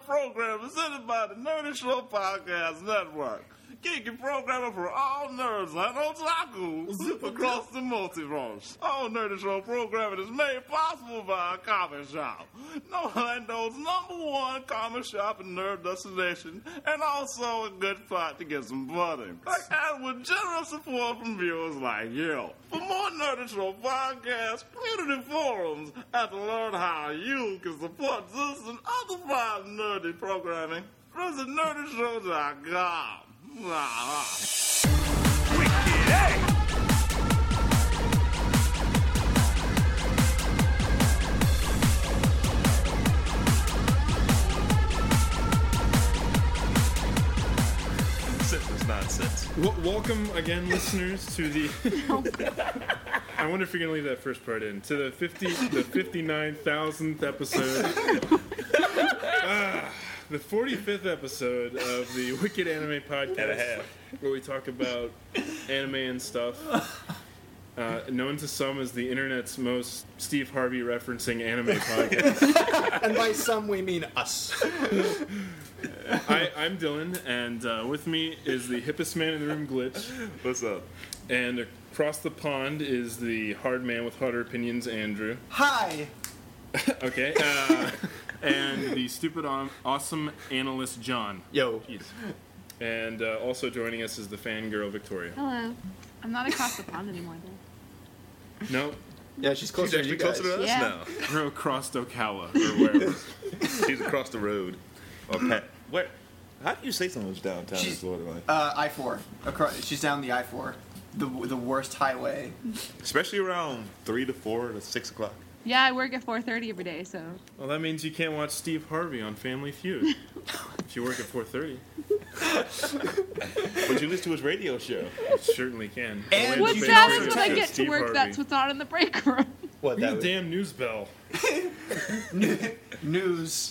program presented by the Nerdy Show Podcast Network. Geeky programming for all nerds and otakus across the multiverse. All Nerdy Show programming is made possible by a comic shop. Orlando's #1 comic shop and nerd destination, and also a good spot to get some budding. And with generous support from viewers like you. For more Nerdy Show podcasts, community forums, and to learn how you can support this and other fine nerdy programming, visit nerdyshow.com. Wicked, hey! Senseless nonsense. Welcome again, listeners, to the... I wonder if you're going to leave that first part in. To the 59,000th episode. The 45th episode of the Wicked Anime Podcast, where we talk about anime and stuff. Known to some as the internet's most Steve Harvey referencing anime podcast. And by some, we mean us. I'm Dylan, and with me is the hippest man in the room, Glitch. What's up? And across the pond is the hard man with harder opinions, Andrew. Hi! Okay. And the stupid, awesome analyst, John. Yo. And also joining us is the fangirl, Victoria. Hello. I'm not across the pond anymore, though. No, Yeah, she's closer to you guys. Closer to us Yeah. now. we're across Ocala, or wherever. She's across the road. Or where? How do you say someone's downtown? She's- Florida? I-4. She's down the I-4. The worst highway. Especially around 3 to 4 to 6 o'clock. Yeah, I work at 4:30 every day, so. Well, that means you can't watch Steve Harvey on Family Feud if you work at 4:30. But you listen to his radio show. You certainly can. And What's you sad can is when I also get to Steve work, Harvey. that's what's on in the break room. What, Ring that the damn news bell. News.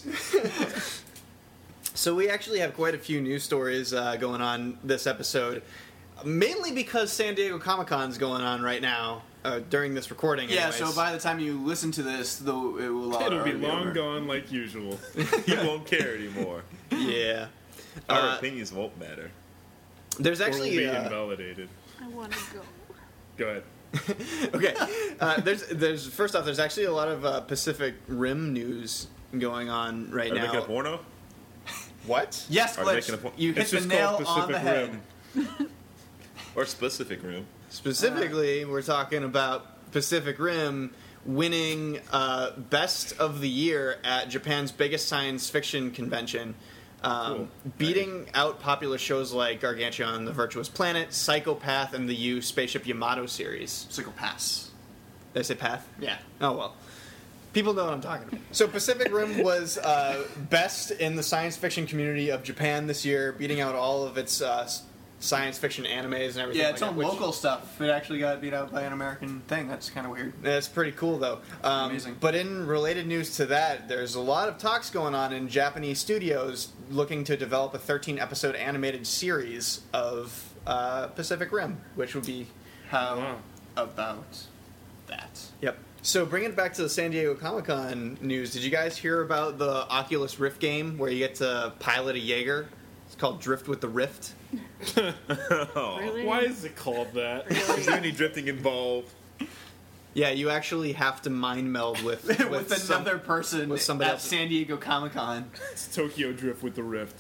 So we actually have quite a few news stories going on this episode. Mainly because San Diego Comic-Con's going on right now. During this recording, Yeah, anyways. so by the time you listen to this, though, it will It'll be already long over. gone like usual. You won't care anymore. Yeah. Our opinions won't matter. There's Or will actually... be invalidated. I want to go. Go ahead. Okay. There's first off, there's actually a lot of Pacific Rim news going on right Are they now. making a porno? What? Yes, Are they Glitch, making a point? you hit It's the just nail called on the Pacific head. Rim. Or specific room? Specifically, we're talking about Pacific Rim winning Best of the Year at Japan's biggest science fiction convention, Cool. beating out popular shows like Gargantuan, The Virtuous Planet, Psychopath, and the Spaceship Yamato series. Psychopaths. Did I say Path? Yeah. Oh, well. People know what I'm talking about. So Pacific Rim was best in the science fiction community of Japan this year, beating out all of its science fiction animes and everything Yeah, like it's that, on which- local stuff. It actually got beat out by an American thing. That's kind of weird. That's pretty cool, though. Amazing. But in related news to that, there's a lot of talks going on in Japanese studios looking to develop a 13-episode animated series of Pacific Rim, which would be... How Wow. about that? Yep. So bringing it back to the San Diego Comic-Con news, did you guys hear about the Oculus Rift game where you get to pilot a Jaeger? It's called Drift with the Rift. Oh. Really? Why is it called that? Is there any drifting involved? Yeah, you actually have to mind meld with With another person with somebody at else. San Diego Comic-Con. It's Tokyo Drift with the Rift.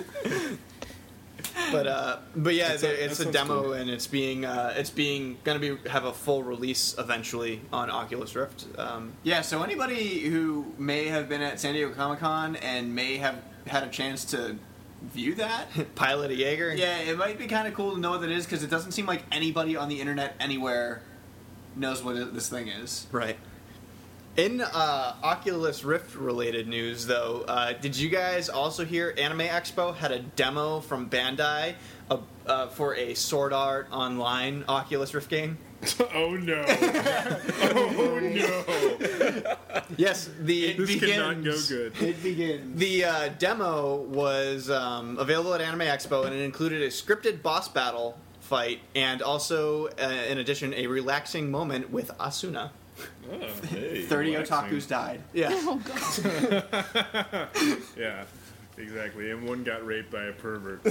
But yeah, That it's a sounds demo cool. and it's being gonna have a full release eventually on Oculus Rift. Yeah, so anybody who may have been at San Diego Comic-Con and may have had a chance to view that, Pilot a Jaeger. yeah, it might be kind of cool to know what that is, because it doesn't seem like anybody on the internet anywhere knows what this thing is. Right. In Oculus Rift related news, though, did you guys also hear Anime Expo had a demo from Bandai for a Sword Art Online Oculus Rift game? Oh no! Oh no! Yes, the This cannot go good. It begins. The demo was available at Anime Expo, and it included a scripted boss battle fight, and also, in addition, a relaxing moment with Asuna. Oh, hey, 30 relaxing. otakus died. Yeah. Oh, God. Yeah. Exactly, and one got raped by a pervert.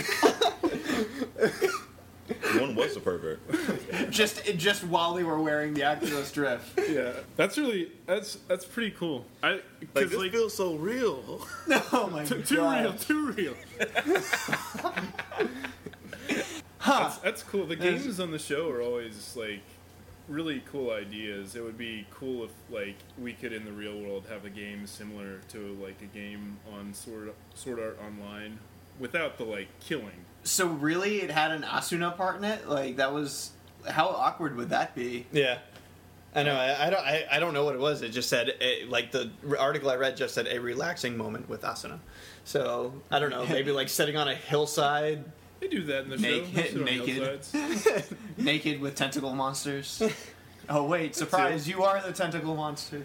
One was a pervert. just while they were wearing the Oculus Rift. Yeah, that's pretty cool. Like, Because this feels so real. Oh my god. too real. That's cool. The games on the show are always like really cool ideas. It would be cool if like we could in the real world have a game similar to like a game on Sword Art Online without the like killing. So really, it had an Asuna part in it? Like, that was... How awkward would that be? Yeah. I know. I don't know what it was. It just said, like, the article I read just said a relaxing moment with Asuna. So, I don't know. Maybe, like, sitting on a hillside. They do that in the show. They sit on hillsides. Naked with tentacle monsters. Oh, wait. Surprise. You are the tentacle monster.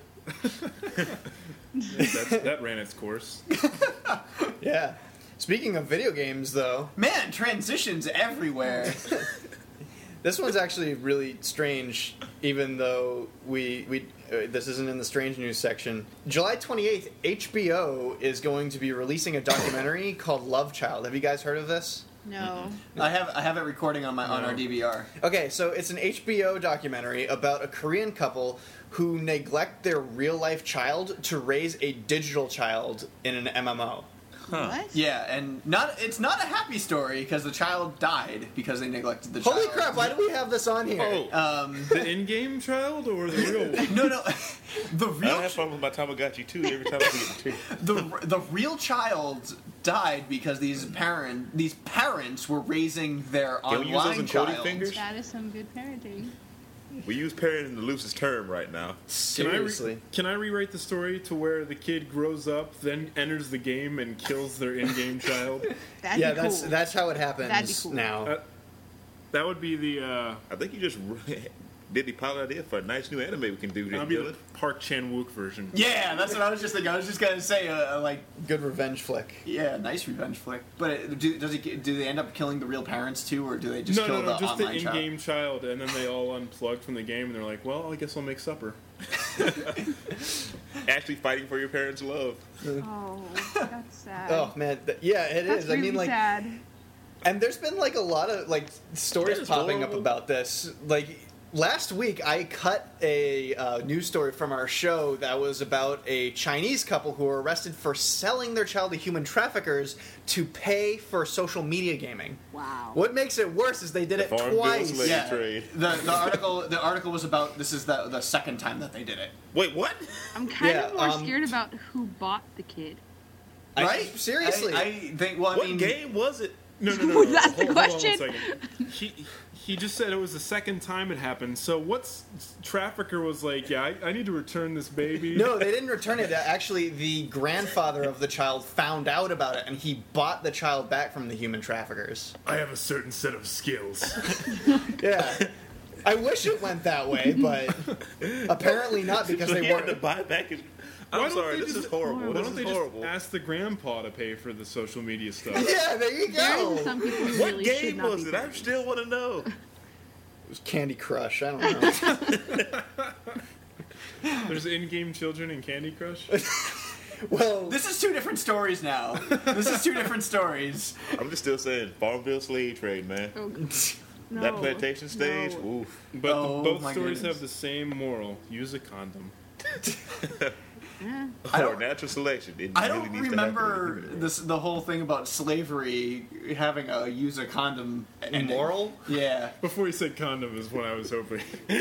That ran its course. Yeah. Speaking of video games, though, Man, transitions everywhere. this one's actually really strange, even though this isn't in the strange news section. July 28th, HBO is going to be releasing a documentary called Love Child. Have you guys heard of this? No. I have it recording on our DVR. Okay, so it's an HBO documentary about a Korean couple who neglect their real-life child to raise a digital child in an MMO. What? Yeah, and it's not a happy story because the child died because they neglected the child. Holy crap, why do we have this on here? The in-game child or the real one? No, the I real have fun with my Tamagotchi too. Every time I get the two. the real child died because these parents were raising their Can we use those online encoding child. fingers? That is some good parenting. We use parent in the loosest term right now. Seriously. Can I rewrite the story to where the kid grows up, then enters the game and kills their in-game child? That'd Yeah, be cool. that's how it That'd be happens cool. now. That would be the I think you just did the pilot idea for a nice new anime we can do. that'd be the Park Chan-wook version. Yeah, that's what I was just thinking. I was just gonna say, Good revenge flick. yeah, nice revenge flick. But do they end up killing the real parents too, or do they just kill the just the online child? in-game child, and then they all unplug from the game, and they're like, "Well, I guess I'll make supper." Actually fighting for your parents' love. Oh, that's sad. Oh man, yeah, it that's is. really I mean, like, sad. and there's been like a lot of like stories That is popping horrible. up about this. Like last week, I cut a news story from our show that was about a Chinese couple who were arrested for selling their child to human traffickers to pay for social media gaming. Wow. What makes it worse is they did it Farm bill twice. slave Yeah, trade. the article was about this is the second time that they did it. Wait, what? I'm kind of Yeah, more scared about who bought the kid. Right? Seriously. I think. Well, I What mean, game was it? No. That's the Hold on 1 question. second. He just said it was the second time it happened. So what's trafficker was like? Yeah, I need to return this baby. No, they didn't return it. Actually, the grandfather of the child found out about it, and he bought the child back from the human traffickers. I have a certain set of skills. Yeah. I wish it went that way, but apparently not because So they he had to weren't. buy back his. Why I'm don't sorry, they this just- is horrible. Why This don't is they horrible. just ask the grandpa to pay for the social media stuff? Yeah, there you There go. is some people who What really should game not was be it? I still want to know. It was Candy Crush. I don't know. There's in-game children in Candy Crush. Well, this is two different stories now. This is two different stories. I'm just still saying Farmville slave trade, man. Oh, no, That plantation stage, no. oof. But Oh, both my stories goodness. have the same moral: use a condom. Eh. I Or don't- natural selection. It I really don't needs to remember happen. the whole thing about slavery having a use a condom ending. immoral? Yeah. Before you said condom is what I was hoping.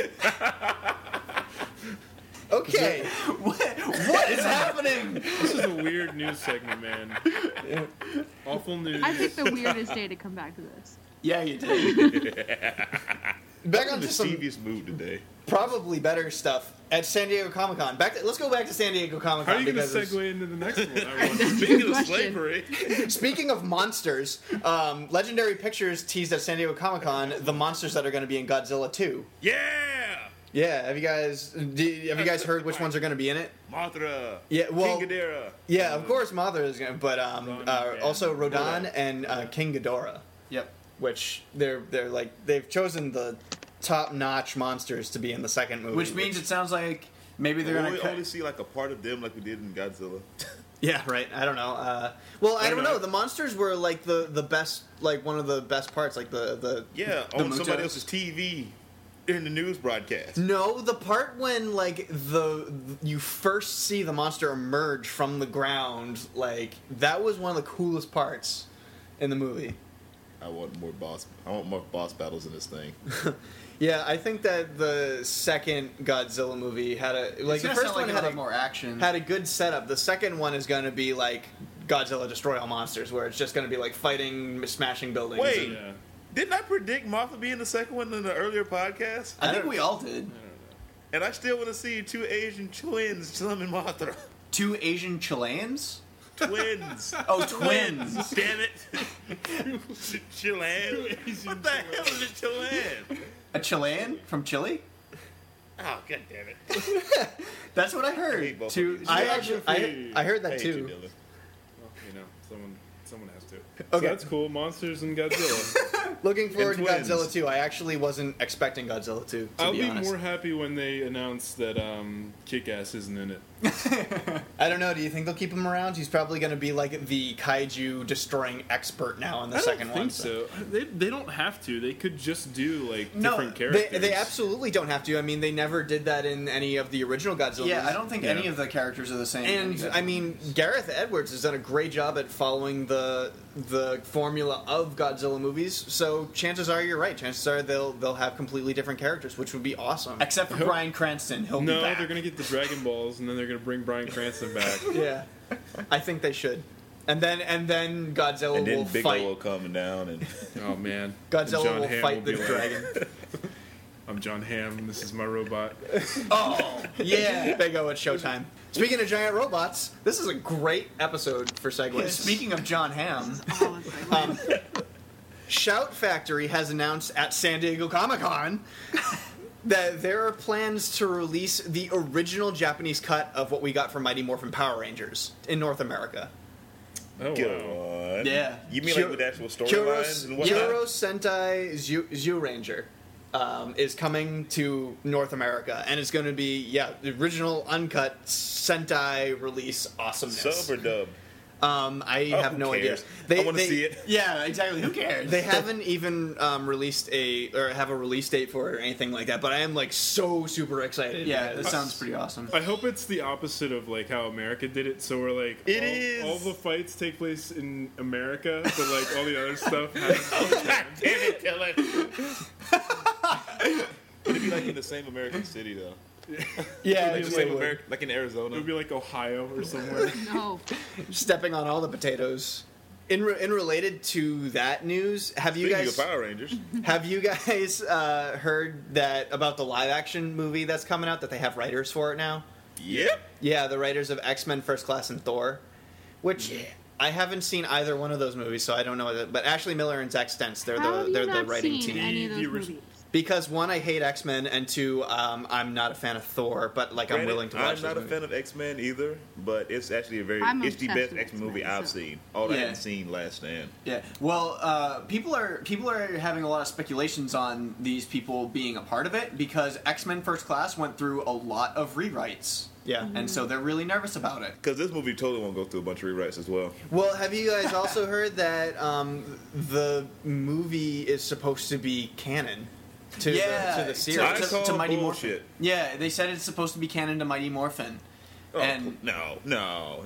Okay. What is happening? This is a weird news segment, man. Awful news. I picked the weirdest day to come back to this. Yeah, you did. Back I'm in onto a some mischievous mood today. probably better stuff at San Diego Comic-Con. Let's go back to San Diego How Comic-Con are you going to because segue into the next one? I wonder. Speaking of question. slavery, speaking of monsters, Legendary Pictures teased at San Diego Comic-Con the monsters that are going to be in Godzilla 2. yeah, Yeah, have you guys heard which ones are going to be in it? Mothra, Yeah, well, King Ghidorah. yeah, of course Mothra is going to, but Rodan, also Rodan and King Ghidorah, Yep. which they're like they've chosen the top-notch monsters to be in the second movie. Which means it sounds like maybe they're Will gonna we cut. only see like a part of them like we did in Godzilla? Yeah, right. I don't know. Well, I don't know. The monsters were like the best, like one of the best parts, like the Yeah, the on Mutos. somebody else's TV in the news broadcast. No, the part when like you first see the monster emerge from the ground, like that was one of the coolest parts in the movie. I want more boss battles in this thing. Yeah, I think that the second Godzilla movie had It's the gonna first sound one like had it'll have more action. had a good setup. The second one is going to be like Godzilla Destroy All Monsters, where it's just going to be like fighting, smashing buildings. Wait. and- Yeah. Didn't I predict Mothra be in the second one in the earlier podcast? I think we all did. And I still want to see two Asian twins summon Mothra. 2 Asian Chileans? Twins. Oh, twins. Damn it. Chilean? What the hell is a Chilean? A Chilean from Chile? Oh, god damn it. That's what I I hate heard. both To, of you. I actually, I heard I that hate you, too. Dylan. Well, you know, someone has to. Okay. So that's cool. Monsters and Godzilla. Looking forward to twins. Godzilla 2. I actually wasn't expecting Godzilla 2, to I'll be be honest. more happy when they announce that Kick-Ass isn't in it. I don't know. Do you think they'll keep him around? He's probably going to be like the kaiju destroying expert now in the I second don't one. think so. They don't have to. They could just do like No, different characters. They absolutely don't have to. I mean, they never did that in any of the original Godzilla Yeah, movies. I don't think Yeah. any of the characters are the same. in And any I mean, Gareth Edwards has done a great job at following the formula of Godzilla movies. So chances are you're right. Chances are they'll have completely different characters, which would be awesome. Except for Bryan Cranston, he'll be No, back. they're gonna get the Dragon Balls, and then they're gonna bring Bryan Cranston back. Yeah, I think they should. And then Godzilla And then will Bigelow fight. will come down and Oh man, Godzilla John will Hamm fight the be like, dragon. I'm John Hamm. This is my robot. Oh, yeah. They go at Showtime. Speaking of giant robots, this is a great episode for segues. Speaking of John Hamm, Oh, it's like, Shout Factory has announced at San Diego Comic-Con that there are plans to release the original Japanese cut of what we got from Mighty Morphin Power Rangers in North America. Oh go wow. on. Yeah. You mean like with actual storylines Kyoros and whatnot? Sentai Zyu Ranger is coming to North America, and it's going to be, the original uncut Sentai release awesomeness. Sub or dub? I Oh, have who no idea. cares? I want to see it. Yeah, exactly. Who cares? They haven't even released have a release date for it or anything like that, but I am like so super excited. Yeah, that sounds pretty awesome. I hope it's the opposite of like how America did it. So we're like, It is. all the fights take place in America, but like all the other stuff happens. God damn it, Dylan. It'd be like in the same American city though. yeah, Like, it the just same would. American, like in It Arizona. would be like Ohio or somewhere. no. Stepping on all the potatoes. In related to that news, have you Speaking guys of Power Rangers, have you guys heard that about the live action movie that's coming out that they have writers for it now? yep. Yeah, the writers of X-Men First Class and Thor, which I haven't seen either one of those movies, so I don't know. But Ashley Miller and Zach Stentz, they're How have you the not writing seen team. any of The those orig- movies? Because one, I hate X-Men, and two, I'm not a fan of Thor, but like I'm Granted, willing to watch. I'm not a those fan of X-Men either, but it's actually it's the I'm best obsessed with X-Men movie X-Men, I've so- seen. All I Yeah. haven't seen Last Stand. Yeah. Well, people are having a lot of speculations on these people being a part of it because X-Men First Class went through a lot of rewrites, Yeah. and so they're really nervous about it. Because this movie totally won't go through a bunch of rewrites as well. Well, have you guys also heard that the movie is supposed to be canon to the series? I to call Mighty bullshit. Morphin. Yeah, they said it's supposed to be canon to Mighty Morphin. Oh, And no. Don't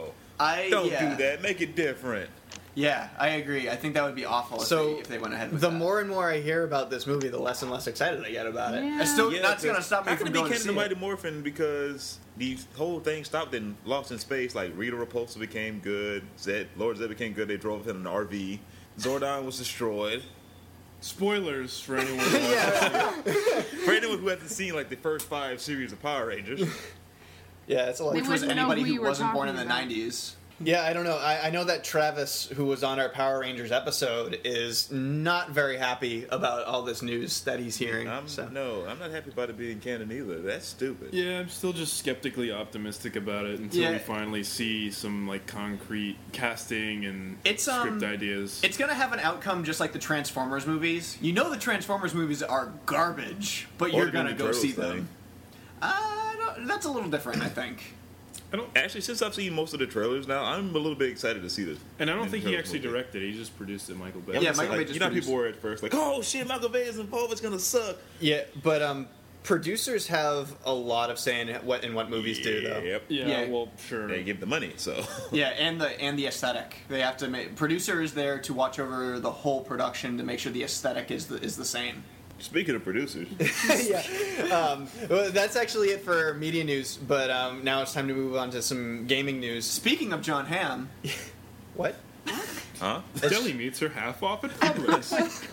yeah. do that. Make it different. Yeah, I agree. I think that would be awful if they went ahead with the that. more and more I hear about this movie, the less and less excited I get about it. Yeah. It's still Yeah, that's going to 'cause stop me how from can it be going to canon see to Mighty it. Morphin because the whole thing stopped in Lost in Space. Like Rita Repulsa became good. Lord Zed became good. They drove in an RV. Zordon was destroyed. Spoilers for anyone. Who wants For anyone who hasn't seen like the first 5 series of Power Rangers, Yeah, it's a lot. They Which was wouldn't know anybody who who you were wasn't born in talking the about. 90s. Yeah, I don't know. I know that Travis, who was on our Power Rangers episode, is not very happy about all this news that he's hearing. I'm so. not happy about it being canon either. That's stupid. Yeah, I'm still just skeptically optimistic about it until Yeah. we finally see some like concrete casting and It's, script ideas. It's going to have an outcome just like the Transformers movies. You know the Transformers movies are garbage, but Or you're the going to Ninja go see Turtles them. That's a little different, I think. Actually, since I've seen most of the trailers now, I'm a little bit excited to see this. And I don't Ninja think he Turtles actually movie. directed it. He just produced it, Michael Bay. Yeah, Michael Bay like, just you know, produced people were at first like, "Oh shit, Michael Bay is involved. It's gonna suck." Yeah, but producers have a lot of say in what movies do, though. Yep. Yeah, Yeah. well, sure. They give the money, so Yeah, and the aesthetic. They have to make producer is there to watch over the whole production to make sure the aesthetic is the same. Speaking of producers, Yeah. Well, that's actually it for media news. But now it's time to move on to some gaming news. Speaking of John Hamm, What? huh? Deli meats are half off at Publix.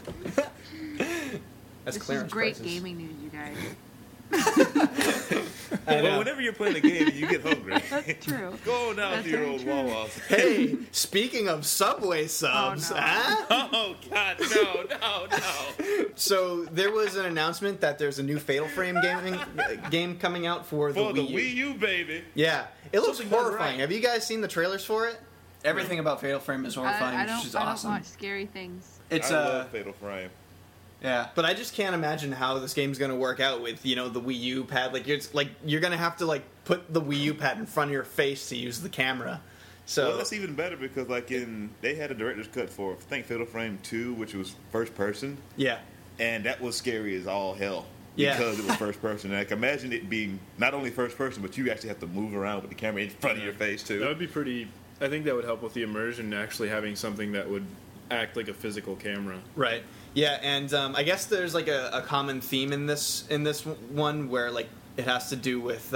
That's This is clearance great prices. gaming news, you guys. I know. Well, whenever you're playing a game and you get hungry, That's true. go on down That's to your very old true. Wawa's. Hey, speaking of Subway subs, Oh, no. huh? Oh God, no. So there was an announcement that there's a new Fatal Frame game coming out for the For the Wii U. Wii U, baby. Yeah, it looks Something goes horrifying. right. Have you guys seen the trailers for it? everything about Fatal Frame is horrifying, I which is don't awesome. watch scary things. It's I love Fatal Frame. yeah. But I just can't imagine how this game's gonna work out with the Wii U pad. You're gonna have to put the Wii U pad in front of your face to use the camera. So Well, that's even better because they had a director's cut for I think Fatal Frame 2, which was first person, yeah, and that was scary as all hell. Yeah. Because it was first person. And imagine it being not only first person, but you actually have to move around with the camera in front of your face too. That would be pretty. I think that would help with the immersion, actually having something that would act like a physical camera. right. Yeah, and I guess there's a common theme in this one where it has to do with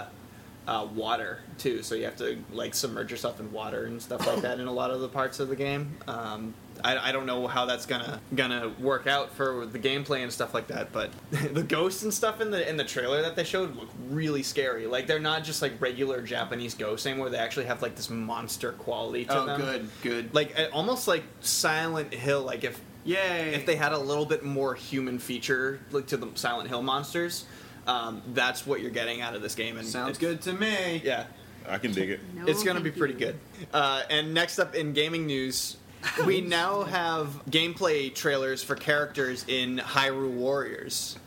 water too. So you have to submerge yourself in water and stuff like that in a lot of the parts of the game. I don't know how that's gonna work out for the gameplay and stuff like that, but the ghosts and stuff in the trailer that they showed look really scary. They're not just regular Japanese ghosts anymore. They actually have this monster quality to Oh, them. good. Almost like Silent Hill. Yay. If they had a little bit more human feature to the Silent Hill monsters, that's what you're getting out of this game. And Sounds it's- good to me. Yeah, I can dig it. No, it's going to be thank pretty you. good. And next up in gaming news, we now have gameplay trailers for characters in Hyrule Warriors.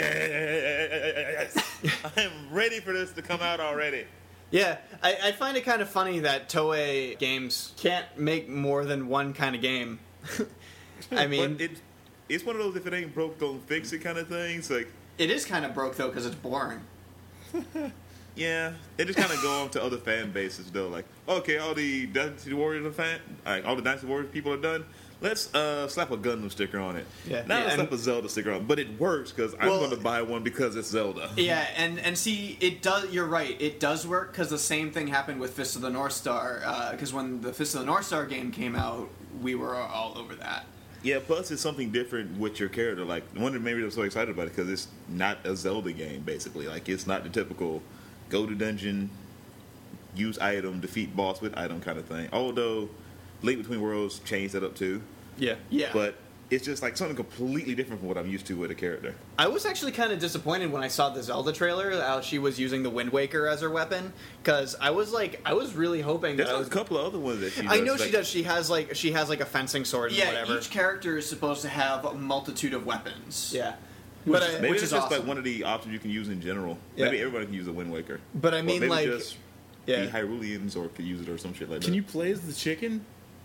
Yes! I am ready for this to come out already. Yeah, I find it kind of funny that Toei games can't make more than one kind of game. I mean, But it's one of those if it ain't broke, don't fix it kind of things. It is kind of broke though because it's boring. Yeah, they just kind of go on to other fan bases though. Okay, all the Dynasty Warriors all the Dynasty Warriors people are done. Let's slap a Gundam sticker on it. Yeah. Now Yeah, let's and- slap a Zelda sticker on it. But it works because I'm Well- going to buy one because it's Zelda. Yeah, and see, it does. You're right. It does work because the same thing happened with Fist of the North Star. Because when the Fist of the North Star game came out, we were all over that. Yeah, plus it's something different with your character. One that maybe I'm so excited about it because it's not a Zelda game, basically. It's not the typical go to dungeon, use item, defeat boss with item kind of thing. Although Link Between Worlds changed that up too. yeah. Yeah, But it's just something completely different from what I'm used to with a character. I was actually kind of disappointed when I saw the Zelda trailer, how she was using the Wind Waker as her weapon, because I was really hoping There's that I a was. couple of other ones that she does. I know she does. She has a fencing sword and yeah. whatever. Each character is supposed to have a multitude of weapons. Yeah, Which but is- I, Maybe which it's is just awesome. one of the options you can use in general. Yeah. Maybe everybody can use a Wind Waker. but I Or mean maybe like, just yeah. the Hyruleans or could use it or some shit like that. Can you play as the chicken?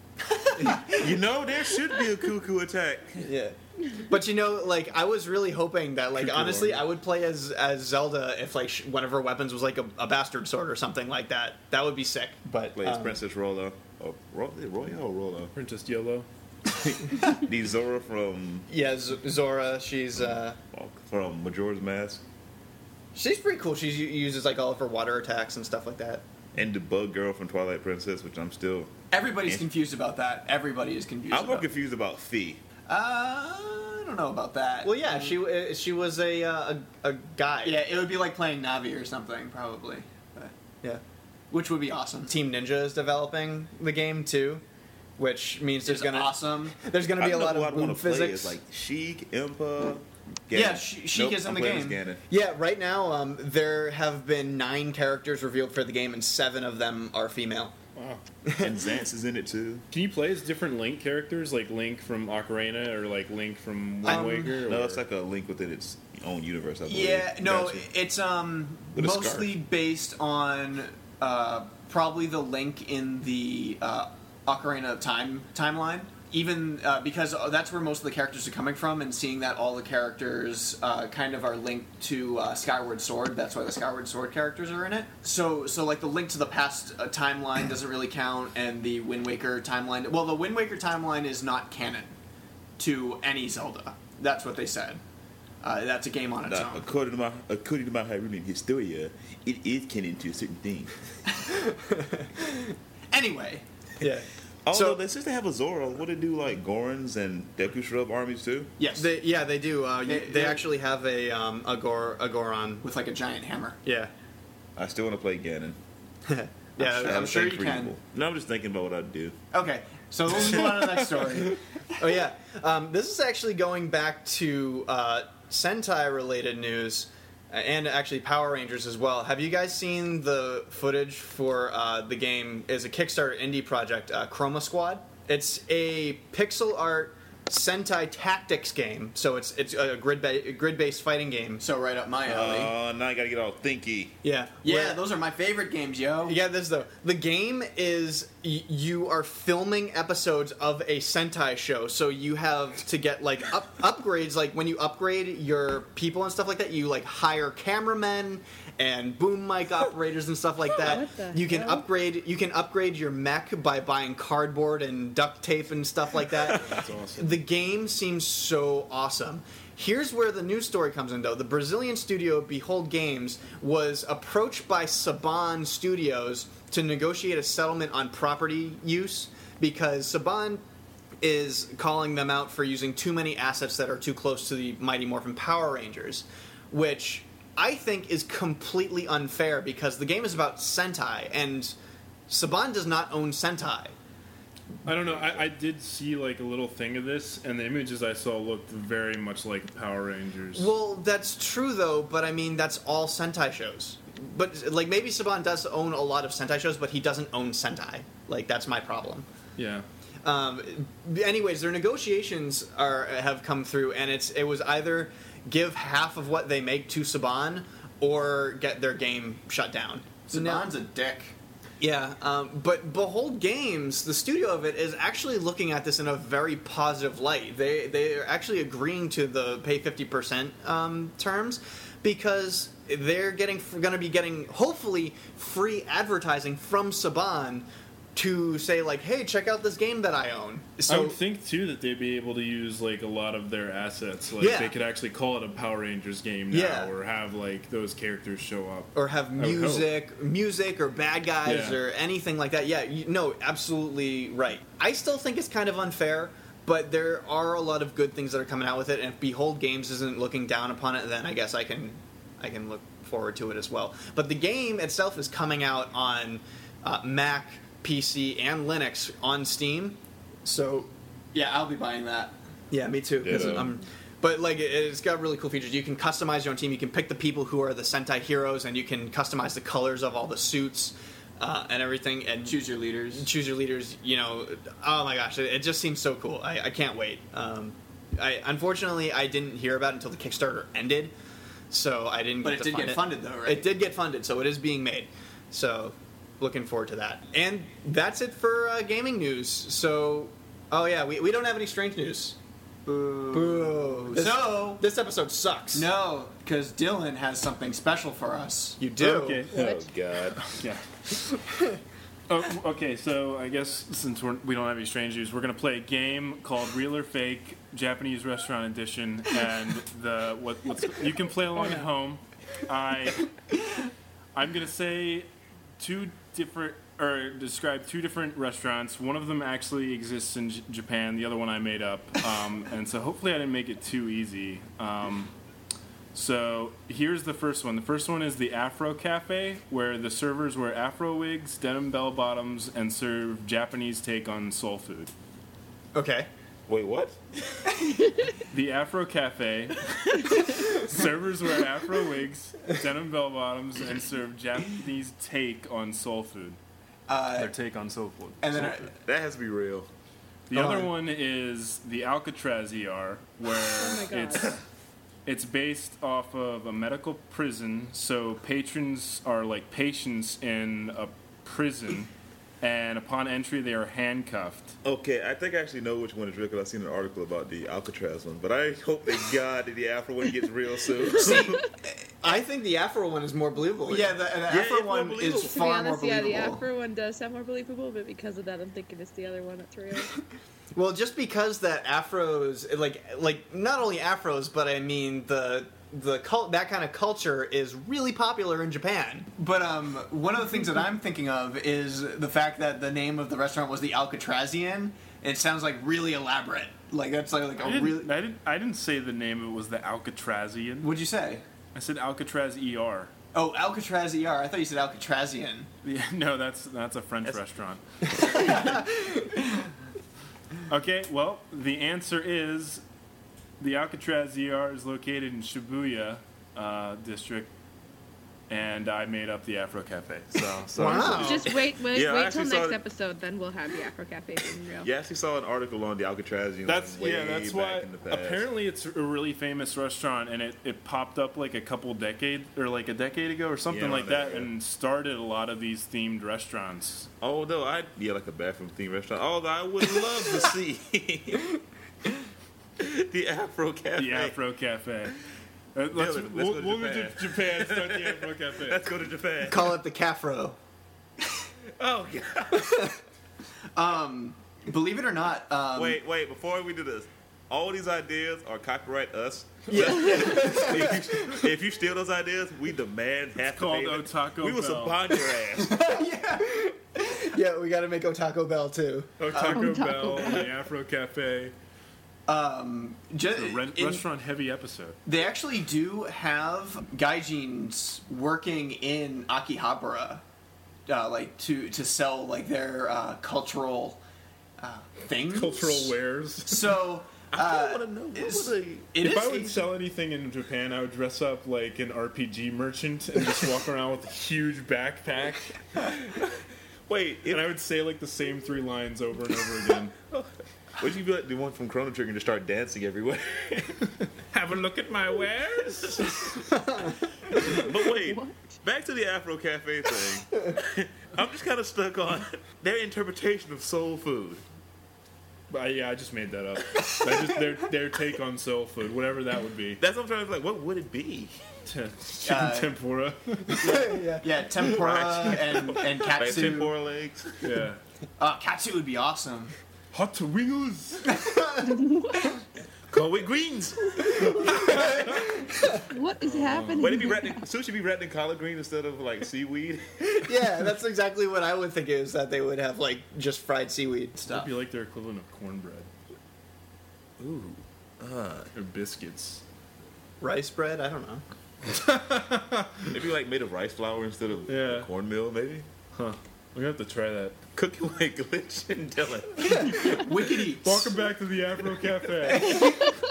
There should be a cuckoo attack. Yeah. But I was really hoping that, Cuckoo honestly, armor. I would play as Zelda if, one of her weapons was a bastard sword or something like that. That would be sick. But Play as Princess Rolla. Oh, Roya or Rolla? Princess Yellow. The Zora from yeah, Zora, she's Majora's Mask. she's pretty cool. She uses all of her water attacks and stuff like that. And the Bug Girl from Twilight Princess, which I'm still... Everybody's Yeah. confused about that. Everybody is confused. I'm more about confused about Fee. I don't know about that. Well, yeah, she was a guy. Yeah, it would be like playing Navi or something, probably. But, Yeah. which would be awesome. Team Ninja is developing the game too, which means there's It's gonna awesome. there's gonna be a lot of I'd boom want to play physics. is Sheik, Impa, Ganon. Yeah, Sheik is in I'm the playing game. as Ganon. Yeah, right now there have been 9 characters revealed for the game, and 7 of them are female. Wow. And Zance is in it too. Can you play as different Link characters, like Link from Ocarina or like Link from Wind Waker? No, or- it's like a Link within its own universe, I believe. Yeah, no, Gotcha. it's With a mostly based on probably the link in the Ocarina of Time timeline. Even because that's where most of the characters are coming from, and seeing that all the characters kind of are linked to Skyward Sword, that's why the Skyward Sword characters are in it. So like the link to the past timeline doesn't really count, and the Wind Waker timeline. Well, the Wind Waker timeline is not canon to any Zelda. That's what they said. That's a game on its Now, own. according to my Hyrule Historia, it is canon to a certain thing. Anyway, Yeah. Oh, So- no, they since they have a Zora, would it do like Gorons and Deku Shrub armies too? yes, They do. They They- actually have a Goron. with like a giant hammer. Yeah. I still want to play Ganon. Yeah. I have I'm a sure thing you for can. evil. No, I'm just thinking about what I'd do. Okay, so let's move on to the next story. Oh yeah. This is actually going back to Sentai related news, and actually Power Rangers as well. Have you guys seen the footage for the game? Is a Kickstarter indie project, Chroma Squad. It's a pixel art Sentai tactics game. So it's a grid based fighting game. So right up my alley. Now I gotta get all thinky. Yeah. Yeah, Where- those are my favorite games, yo. Yeah, this though. The game is you are filming episodes of a Sentai show, so you have to get like upgrades. Like when you upgrade your people and stuff like that, you like hire cameramen and boom mic operators and stuff like that. What the You can hell? upgrade your mech by buying cardboard and duct tape and stuff like that. That's awesome. The game seems so awesome. Here's where the news story comes in, though. The Brazilian studio Behold Games was approached by Saban Studios to negotiate a settlement on property use because Saban is calling them out for using too many assets that are too close to the Mighty Morphin Power Rangers, which I think is completely unfair because the game is about Sentai, and Saban does not own Sentai. I don't know. I did see like a little thing of this, and the images I saw looked very much like Power Rangers. Well, that's true though, but I mean that's all Sentai shows. But like maybe Saban does own a lot of Sentai shows, but he doesn't own Sentai. Like that's my problem. Yeah. Anyways, their negotiations have come through, and it was either give half of what they make to Saban or get their game shut down. Saban's a dick. Yeah, but Behold Games, the studio of it, is actually looking at this in a very positive light. They are actually agreeing to the pay 50% terms because they're going to be getting hopefully free advertising from Saban to say like, hey, check out this game that I own. I So would think too that they'd be able to use like a lot of their assets. Like Yeah. they could actually call it a Power Rangers game now, Yeah. or have like those characters show up. or have I would hope. music or bad guys Yeah. or anything like that. Yeah, no, absolutely right. I still think it's kind of unfair, but there are a lot of good things that are coming out with it. And if Behold Games isn't looking down upon it, then I guess I can look forward to it as well. But the game itself is coming out on Mac, PC, and Linux on Steam. So Yeah, I'll be buying that. yeah, me too. 'Cause Ditto. but like, it's got really cool features. You can customize your own team. You can pick the people who are the Sentai heroes, and you can customize the colors of all the suits and everything. And Choose your leaders. choose your leaders. You know, oh my gosh, it just seems so cool. I can't wait. Unfortunately, I didn't hear about it until the Kickstarter ended, so I didn't. But get it to did fund get funded, though, right? It did get funded, so it is being made. So, looking forward to that. And that's it for gaming news. So, oh yeah, we don't have any strange news. Boo. This episode sucks. No, because Dylan has something special for us. You do. Okay. Oh God. Yeah. Okay, so I guess since we don't have any strange news, we're gonna play a game called Real or Fake Japanese Restaurant Edition, and what's you can play along at home. I'm gonna say describe two different restaurants. One of them actually exists in Japan. The other one I made up, and so hopefully I didn't make it too easy. So here's the first one. The first one is the Afro Cafe, where the servers wear afro wigs, denim bell bottoms, and serve Japanese take on soul food. Okay. Wait, what? The Afro Cafe, servers wear afro wigs, denim bell bottoms, and serve Japanese take on soul food. Their take on soul food. And then That has to be real. The other one is the Alcatraz ER, where Oh my God. it's It's based off of a medical prison, so patrons are like patients in a prison, and upon entry they are handcuffed. Okay, I think I actually know which one is real because I've seen an article about the Alcatraz one, but I hope to God that the Afro one gets real soon. I think the Afro one is more believable. Yeah, the Afro it's more one believable. is To To be far honest, more yeah, believable. the Afro one does sound more believable, but because of that, I'm thinking it's the other one that's real. Well, just because that Afros, like not only Afros, but I mean that kind of culture is really popular in Japan. But one of the things that I'm thinking of is the fact that the name of the restaurant was the Alcatrazian. It sounds like really elaborate. Like that's like I a really. didn't say the name. It was the Alcatrazian. What'd you say? I said Alcatraz ER. Oh, Alcatraz ER. I thought you said Alcatrazian. Yeah, no, that's a French restaurant. Okay, well, the answer is the Alcatraz ER is located in Shibuya district, and I made up the Afro Cafe. So sorry. Wow. Just wait Yeah, I till actually saw next it. episode, then we'll have the Afro Cafe being real. You actually saw an article on the Alcatraz. That's way that's back why. in the past. Apparently, it's a really famous restaurant, and it popped up like a decade ago or something Yeah, like that, yeah. and started a lot of these themed restaurants. Although like a bathroom themed restaurant. Although I would love to see the Afro Cafe. The Afro Cafe. let's We'll go to go to Japan. Start the Afro Cafe. Let's go to Japan. Call it the Cafro. Oh God. Believe it or not. Wait. Before we do this, all these ideas are copyright us. Yeah. If you steal those ideas, we demand half called the payment. Otaco We will Bell. bond your ass. Yeah, we got to make Otaco Bell too. Taco Taco Bell, Bell. the Afro Cafe. Restaurant heavy episode. They actually do have gaijins working in Akihabara, like to sell like their cultural things. Cultural wares. So I want to know what it's- would they? it If is- I would sell anything in Japan, I would dress up like an RPG merchant and just walk around with a huge backpack. Wait, And I would say like the same 3 lines over and over again. would you be like the one from Chrono Trigger to start dancing everywhere? Have a look at my wares. But wait, What? back to the Afro Cafe thing. I'm just kind of stuck on their interpretation of soul food. Yeah, I just made that up. That's just their take on soul food, whatever that would be. That's what I'm trying to be like. What would it be? Chicken tempura. yeah, tempura and Like katsu. tempura legs? Yeah. Katsu would be awesome. Hot wings. Call with greens. What is happening? Would it be wrapped in, sushi be wrapped in collard green instead of like seaweed? Yeah, that's exactly what I would think is that they would have like just fried seaweed That'd Stuff. be like their equivalent of cornbread. Ooh. Or biscuits. rice bread. I don't know. Maybe like made of rice flour instead of Yeah. cornmeal, maybe? Huh. We're gonna have to try that. Cooking like Glitch and Dylan. Wicked Eats. Welcome back to the Afro Cafe.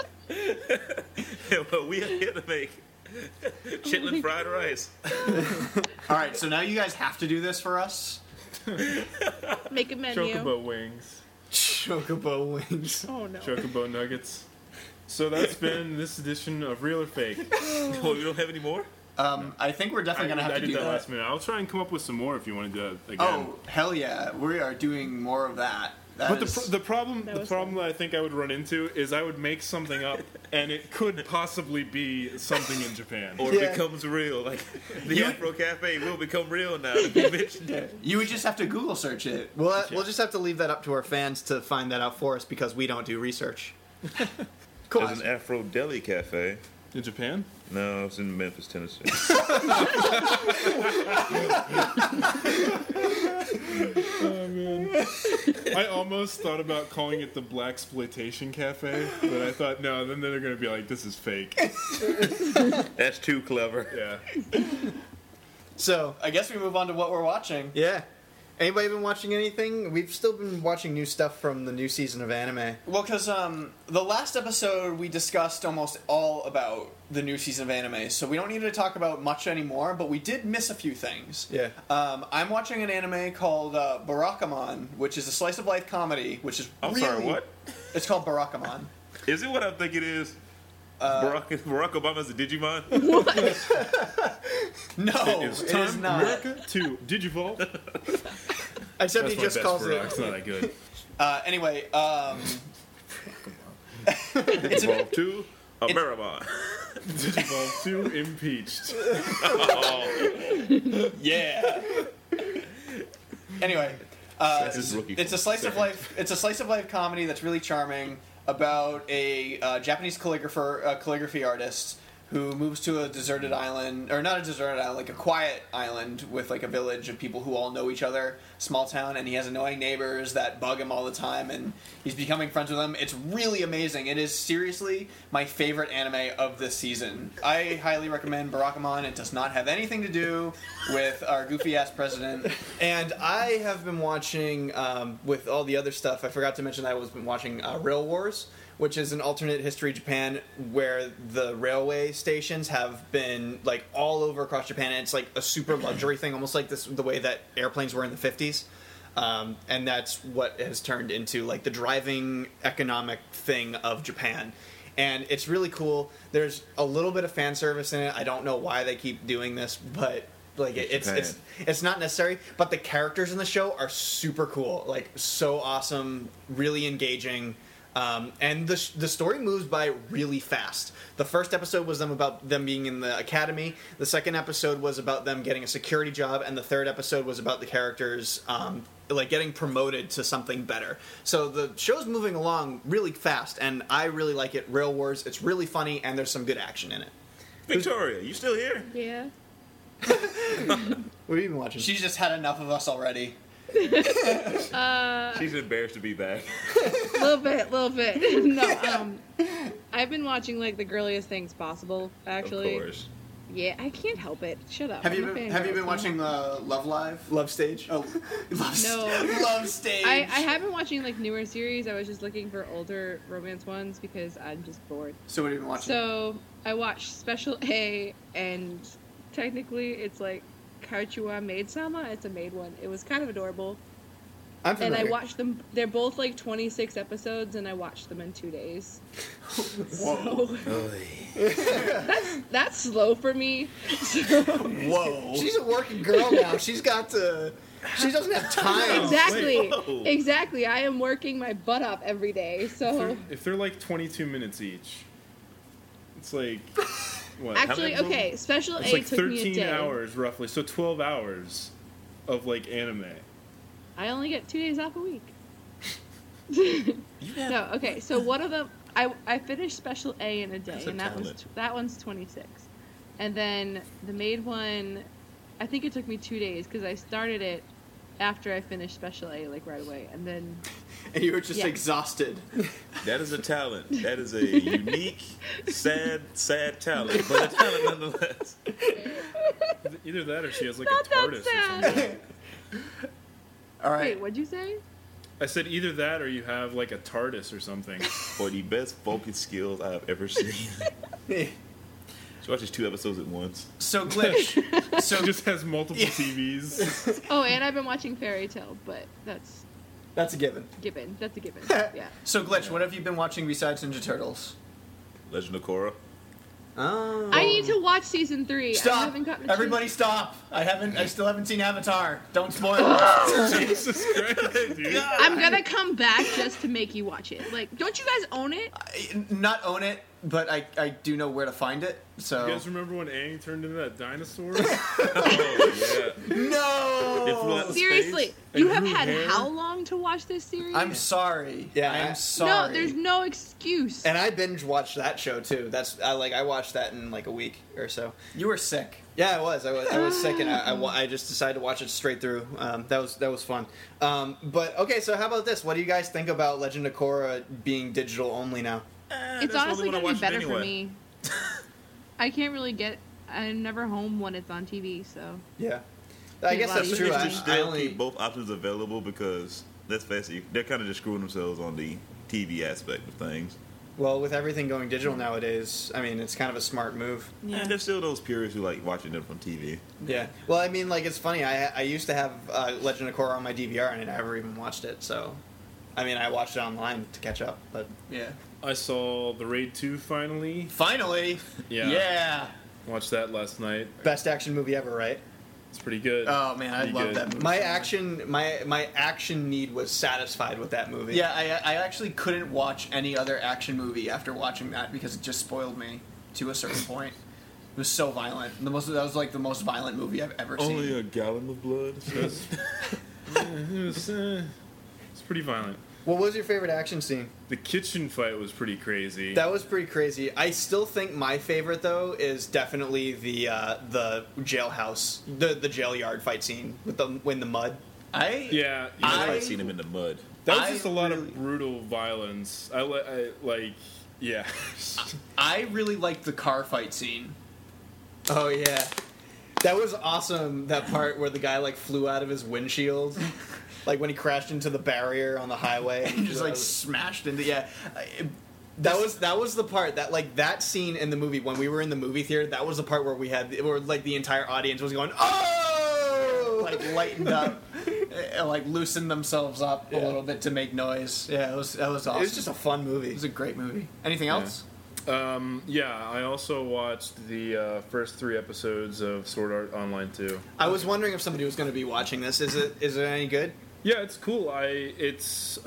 But we are here to make chitlin fried rice. All right, so now you guys have to do this for us. Make a menu. Chocobo wings. Chocobo wings. Oh no. Chocobo nuggets. So that's been this edition of Real or Fake. Oh, you don't have any more? I think we're definitely gonna have I to did do that that. last minute. I'll try and come up with some more if you want to do that again. Oh hell yeah, we are doing more of that. That But is- the problem That the was problem fun. that I think I would run into is I would make something up and it could possibly be something in Japan. Or Yeah. it becomes real. Like the Afro Cafe will become real now. If you mention it. you would just have to Google search it. We'll just have to leave that up to our fans to find that out for us because we don't do research. Cool. There's an Afro Deli Cafe. In Japan? No, it's in Memphis, Tennessee. Oh man. I almost thought about calling it the Blaxploitation Cafe, but I thought no, then they're gonna be like, this is fake. That's too clever. Yeah. So, I guess we move on to what we're watching. yeah. Anybody been watching anything? We've still been watching new stuff from the new season of anime. Well, because the last episode we discussed almost all about the new season of anime, so we don't need to talk about much anymore. But we did miss a few things. Yeah. I'm watching an anime called Barakamon, which is a slice of life comedy. Which is I'm really, sorry, what? It's called Barakamon. Is it what I think it is? Barack Obama's a Digimon? No, It's it time is not. America to Digivolve. Except That's he my just best calls Barack. it. It's not that good. Anyway, Evolve 2, Amerimon. Digivolve 2 impeached. yeah. Anyway, That's his rookie it's a slice of second. life. It's a slice of life comedy that's really charming about a Japanese calligraphy artist who moves to a deserted island, or not a deserted island, like a quiet island with like a village of people who all know each other, small town, and he has annoying neighbors that bug him all the time, and he's becoming friends with them. It's really amazing. It is seriously my favorite anime of this season. I highly recommend Barakamon. It does not have anything to do with our goofy ass president. And I have been watching, with all the other stuff, I forgot to mention that I was been watching Rail Wars, which is an alternate history Japan where the railway stations have been like all over across Japan, and it's like a super luxury thing, almost like the way that airplanes were in the 50s. And that's what has turned into like the driving economic thing of Japan. And it's really cool. There's a little bit of fan service in it. I don't know why they keep doing this, but like it's not necessary. But the characters in the show are super cool, like so awesome, really engaging. And the story moves by really fast. The first episode was about them being in the academy. The second episode was about them getting a security job, and the third episode was about the characters like getting promoted to something better. So the show's moving along really fast, and I really like it. Rail Wars, it's really funny, and there's some good action in it. Victoria, you still here? Yeah. What have you been watching? She's just had enough of us already. She's embarrassed to be back. Little bit. No, I've been watching like the girliest things possible. Actually, Of course. yeah, I can't help it. Shut up. Have I'm you a been fangirl. watching Love Live? Love Stage? Oh, No. Love Stage. I have been watching like newer series. I was just looking for older romance ones because I'm just bored. So what have you been watching? So I watched Special A, and technically it's like Karuchiwa Maid-sama. It's a maid one. It was kind of adorable. I'm And familiar. I watched them. They're both like 26 episodes, and I watched them in 2 days. Whoa. That's slow for me. Whoa. She's a working girl now. She's got to... She doesn't have time. Exactly. whoa. Exactly. I am working my butt off every day. So If they're like 22 minutes each, it's like what? actually, many okay. Special It's A like took me a 13 day. hours roughly, so 12 hours of like anime. I only get 2 days off a week. No, okay. So one of them, I finished Special A in a day, That's a and that one's 26. And then the maid one, I think it took me 2 days because I started it after I finished Special A like right away, and then And you were just Yeah. exhausted. That is a talent. That is a unique, sad talent, but a talent nonetheless. Either that or she has like Not a that TARDIS or sad. something. All right. wait, what'd you say? I said either that or you have like a TARDIS or something. For the best focus skills I have ever seen. She watches 2 episodes at once. So Glitch. So She just has multiple TVs. Oh, and I've been watching Fairy Tale, but that's That's a given. given. That's a given. Yeah. So Glitch, what have you been watching besides Ninja Turtles? Legend of Korra. Oh. I need to watch season 3. I Stop! haven't gotten a Everybody, stop! I still haven't seen Avatar. Don't spoil it. Jesus Christ, dude. I'm gonna come back just to make you watch it. Like, don't you guys own it? Not own it, but I do know where to find it. So You guys remember when Aang turned into that dinosaur? Oh, yeah. no. Influence. Seriously, Space you and have grew had hair. how long to watch this series? I'm sorry. Yeah, I'm I- sorry. No, there's no excuse. And I binge watched that show too. I watched that in like a week or so. You were sick. Yeah, I was sick, and I just decided to watch it straight through. That was fun. But okay, so how about this? What do you guys think about Legend of Korra being digital only now? It's honestly gonna gonna be better for me. I can't really get. I'm never home when it's on TV, so Yeah, I Yeah, guess well, that's you true. They I should still only keep both options available because, let's face it, they're kind of just screwing themselves on the TV aspect of things. well with everything going digital nowadays. I mean, it's kind of a smart move. yeah. And there's still those purists who like watching them from TV. Yeah. Well, I mean, like it's funny. I used to have Legend of Korra on my DVR, and I never even watched it. So I mean, I watched it online to catch up, but Yeah. I saw The Raid 2 finally. Finally. Yeah. Yeah. Watched that last night. best action movie ever, right? It's pretty good. Oh man, I Pretty love good. that movie. My action need was satisfied with that movie. Yeah, I actually couldn't watch any other action movie after watching that because it just spoiled me to a certain point. It was so violent. That was like the most violent movie I've ever seen. Only a gallon of blood. It's pretty violent. What was your favorite action scene? The kitchen fight was pretty crazy. That was pretty crazy. I still think my favorite though is definitely the jailhouse, the jail yard fight scene with the in the mud. Yeah, I've seen him in the mud. that was I just a lot really- of brutal violence. I like, yeah. I really liked the car fight scene. Oh yeah, that was awesome. That part where the guy like flew out of his windshield, like when he crashed into the barrier on the highway. He just like smashed into That was the part that like that scene in the movie when we were in the movie theater. That was the part where where like the entire audience was going oh, like lightened up, like loosened themselves up a Yeah. little bit to make noise. Yeah, that was awesome. It was just a fun movie. It was a great movie. Anything else? Yeah, I also watched the first 3 episodes of Sword Art Online 2. I was wondering if somebody was going to be watching this. Is it any good? Yeah, it's cool. It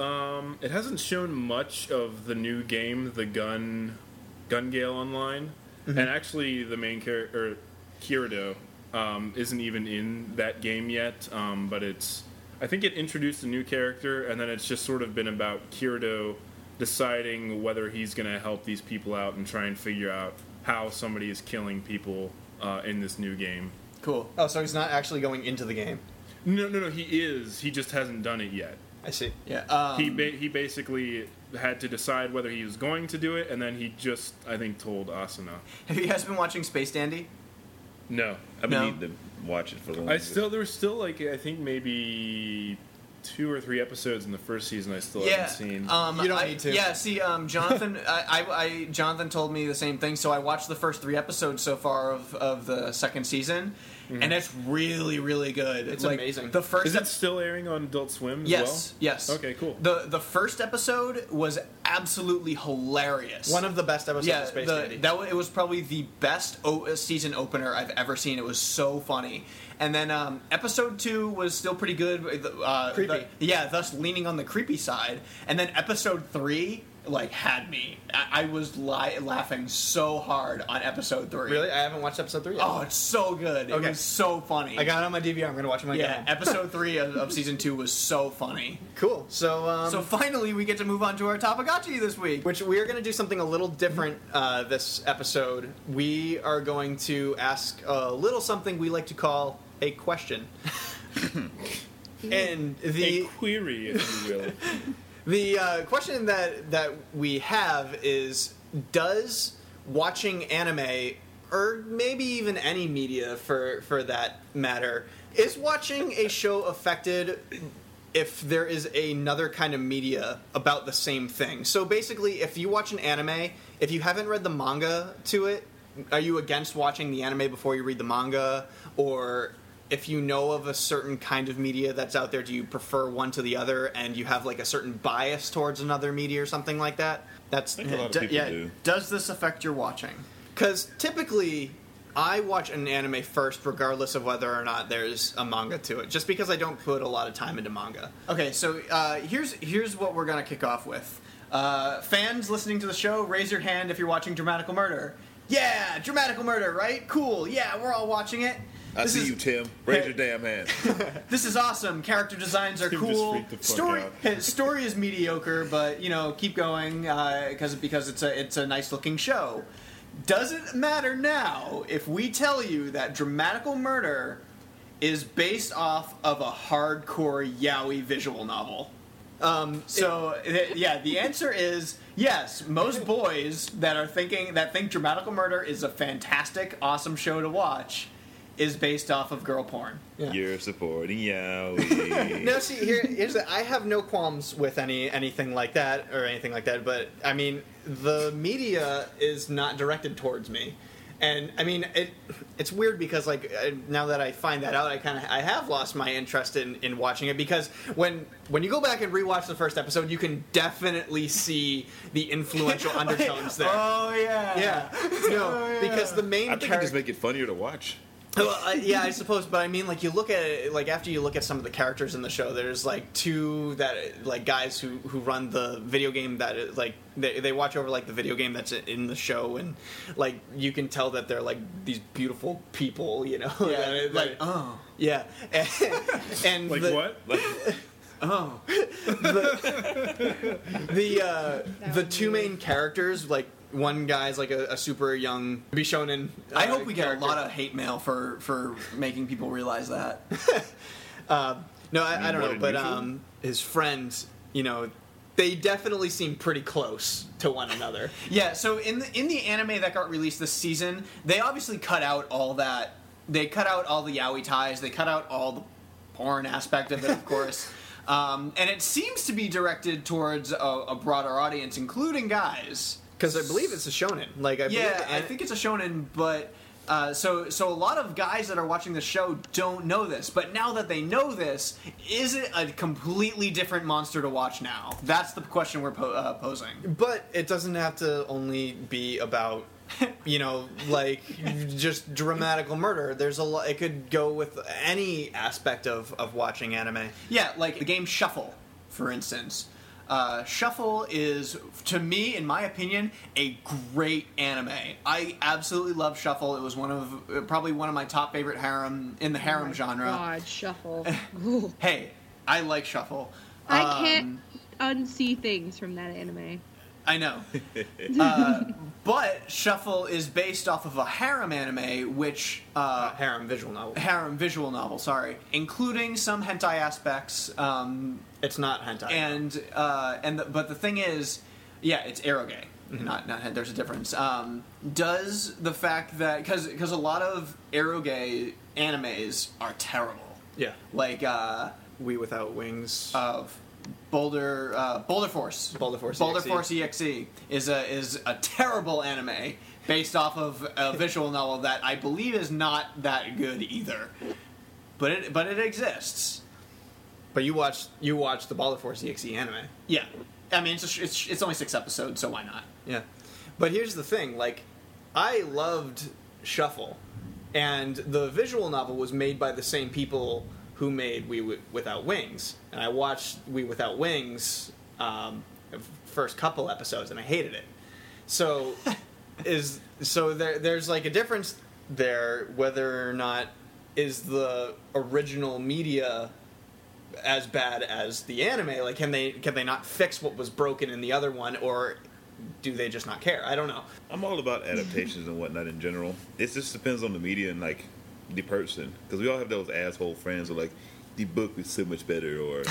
hasn't shown much of the new game, the Gun Gale Online, and actually the main character Kirito isn't even in that game yet. But I think it introduced a new character, and then it's just sort of been about Kirito deciding whether he's going to help these people out and try and figure out how somebody is killing people in this new game. Cool. Oh, so he's not actually going into the game. No, he is. He just hasn't done it yet. I see. Yeah. He basically had to decide whether he was going to do it, and then he just, I think, told Asuna. Have you guys been watching Space Dandy? No. I've been No. needing to watch it for the There was still like, I think maybe 2 or 3 episodes in the first season I still Yeah. haven't seen. You don't need to. Yeah. See, Jonathan, Jonathan told me the same thing. So I watched the first 3 episodes so far of the second season, and it's really, really good. It's like, amazing. The first Is it still airing on Adult Swim as Yes. Yes. Okay, cool. The first episode was absolutely hilarious. One of the best episodes Yeah, of Space Dandy. it was probably the best season opener I've ever seen. It was so funny. And then episode 2 was still pretty good. Creepy. Thus leaning on the creepy side. And then episode 3 like had me. I was laughing so hard on episode 3. Really? I haven't watched episode 3 yet. Oh, it's so good. It Okay. was so funny. I got it on my DVR. I'm going to watch it when I get yeah, home. episode 3 of season 2 was so funny. Cool. So, So finally, we get to move on to our Tapagachi this week. which we are going to do something a little different this episode. We are going to ask a little something we like to call a question. And A query, if you will. the question that we have is: does watching anime, or maybe even any media for that matter, is watching a show affected if there is another kind of media about the same thing? So basically, if you watch an anime, if you haven't read the manga to it, are you against watching the anime before you read the manga? Or if you know of a certain kind of media that's out there, do you prefer one to the other, and you have like a certain bias towards another media or something like that? That's think a lot of people do. Does this affect your watching? because typically I watch an anime first, regardless of whether or not there's a manga to it, just because I don't put a lot of time into manga. Okay, so here's what we're gonna kick off with. Fans listening to the show, raise your hand if you're watching Dramatical Murder. Yeah, Dramatical Murder, right? Cool. Yeah, we're all watching it. I This see is- you, Tim. Raise your damn hand. This is awesome. Character designs are Tim just cool. freaked the fuck Story out. story is mediocre, but keep going because it's a nice looking show. Does it matter now if we tell you that Dramatical Murder is based off of a hardcore yaoi visual novel? The answer is yes. Most boys that think Dramatical Murder is a fantastic, awesome show to watch is based off of girl porn. Yeah. You're supporting yaoi. No, see, here's the, I have no qualms with anything like that or anything like that, but I mean, the media is not directed towards me. And I mean, it's weird because like now that I find that out, I have lost my interest in watching it, because when you go back and rewatch the first episode, you can definitely see the influential undertones there. Oh yeah. Yeah, because the main I think it just make it funnier to watch. Well, yeah, I suppose, but I mean, like, you look at it, like, after you look at some of the characters in the show, there's like two that like guys who run the video game that like they watch over like the video game that's in the show, and like you can tell that they're like these beautiful people, you know? Yeah, like yeah, and Like the, what? oh. the two main characters, like. One guy's like a super young Bishonen. I hope we get character. a lot of hate mail for making people realize that. No, I don't more know, than but usual? his friends, you know, they definitely seem pretty close to one another. Yeah, so in the anime that got released this season, they obviously cut out all that. They cut out all the yaoi ties. They cut out all the porn aspect of it, of course. And it seems to be directed towards a broader audience, including guys. Because I believe it's a shonen. Like, I think it's a shonen, but so a lot of guys that are watching the show don't know this. But now that they know this, is it a completely different monster to watch now? That's the question we're posing. But it doesn't have to only be about, you know, like just dramatical murder. There's a lot. It could go with any aspect of watching anime. Yeah, like the game Shuffle, for instance. Shuffle is, to me, in my opinion, a great anime. I absolutely love Shuffle. It was probably one of my top favorite harem in the harem genre. God, Shuffle. Hey, I like Shuffle. I can't unsee things from that anime. I know. But Shuffle is based off of a harem anime, which Harem visual novel. harem visual novel, sorry, including some hentai aspects. It's not hentai. But the thing is, yeah, it's eroge, not there's a difference. Does the fact that because a lot of eroge animes are terrible, Yeah. like We Without Wings. Boulder Force. Boulder Force Boulder EXE. Force EXE is a terrible anime based off of a visual novel that I believe is not that good either. But it exists. But you watched the Boulder Force EXE anime. Yeah. I mean, it's only 6 episodes, so why not? Yeah. But here's the thing, like, I loved Shuffle, and the visual novel was made by the same people who made We Without Wings. And I watched We Without Wings first couple episodes, and I hated it. So there's like a difference there whether or not is the original media as bad as the anime. Like, can they not fix what was broken in the other one, or do they just not care? I don't know. I'm all about adaptations and whatnot in general. It just depends on the media and like the person, because we all have those asshole friends who are like, the book is so much better, or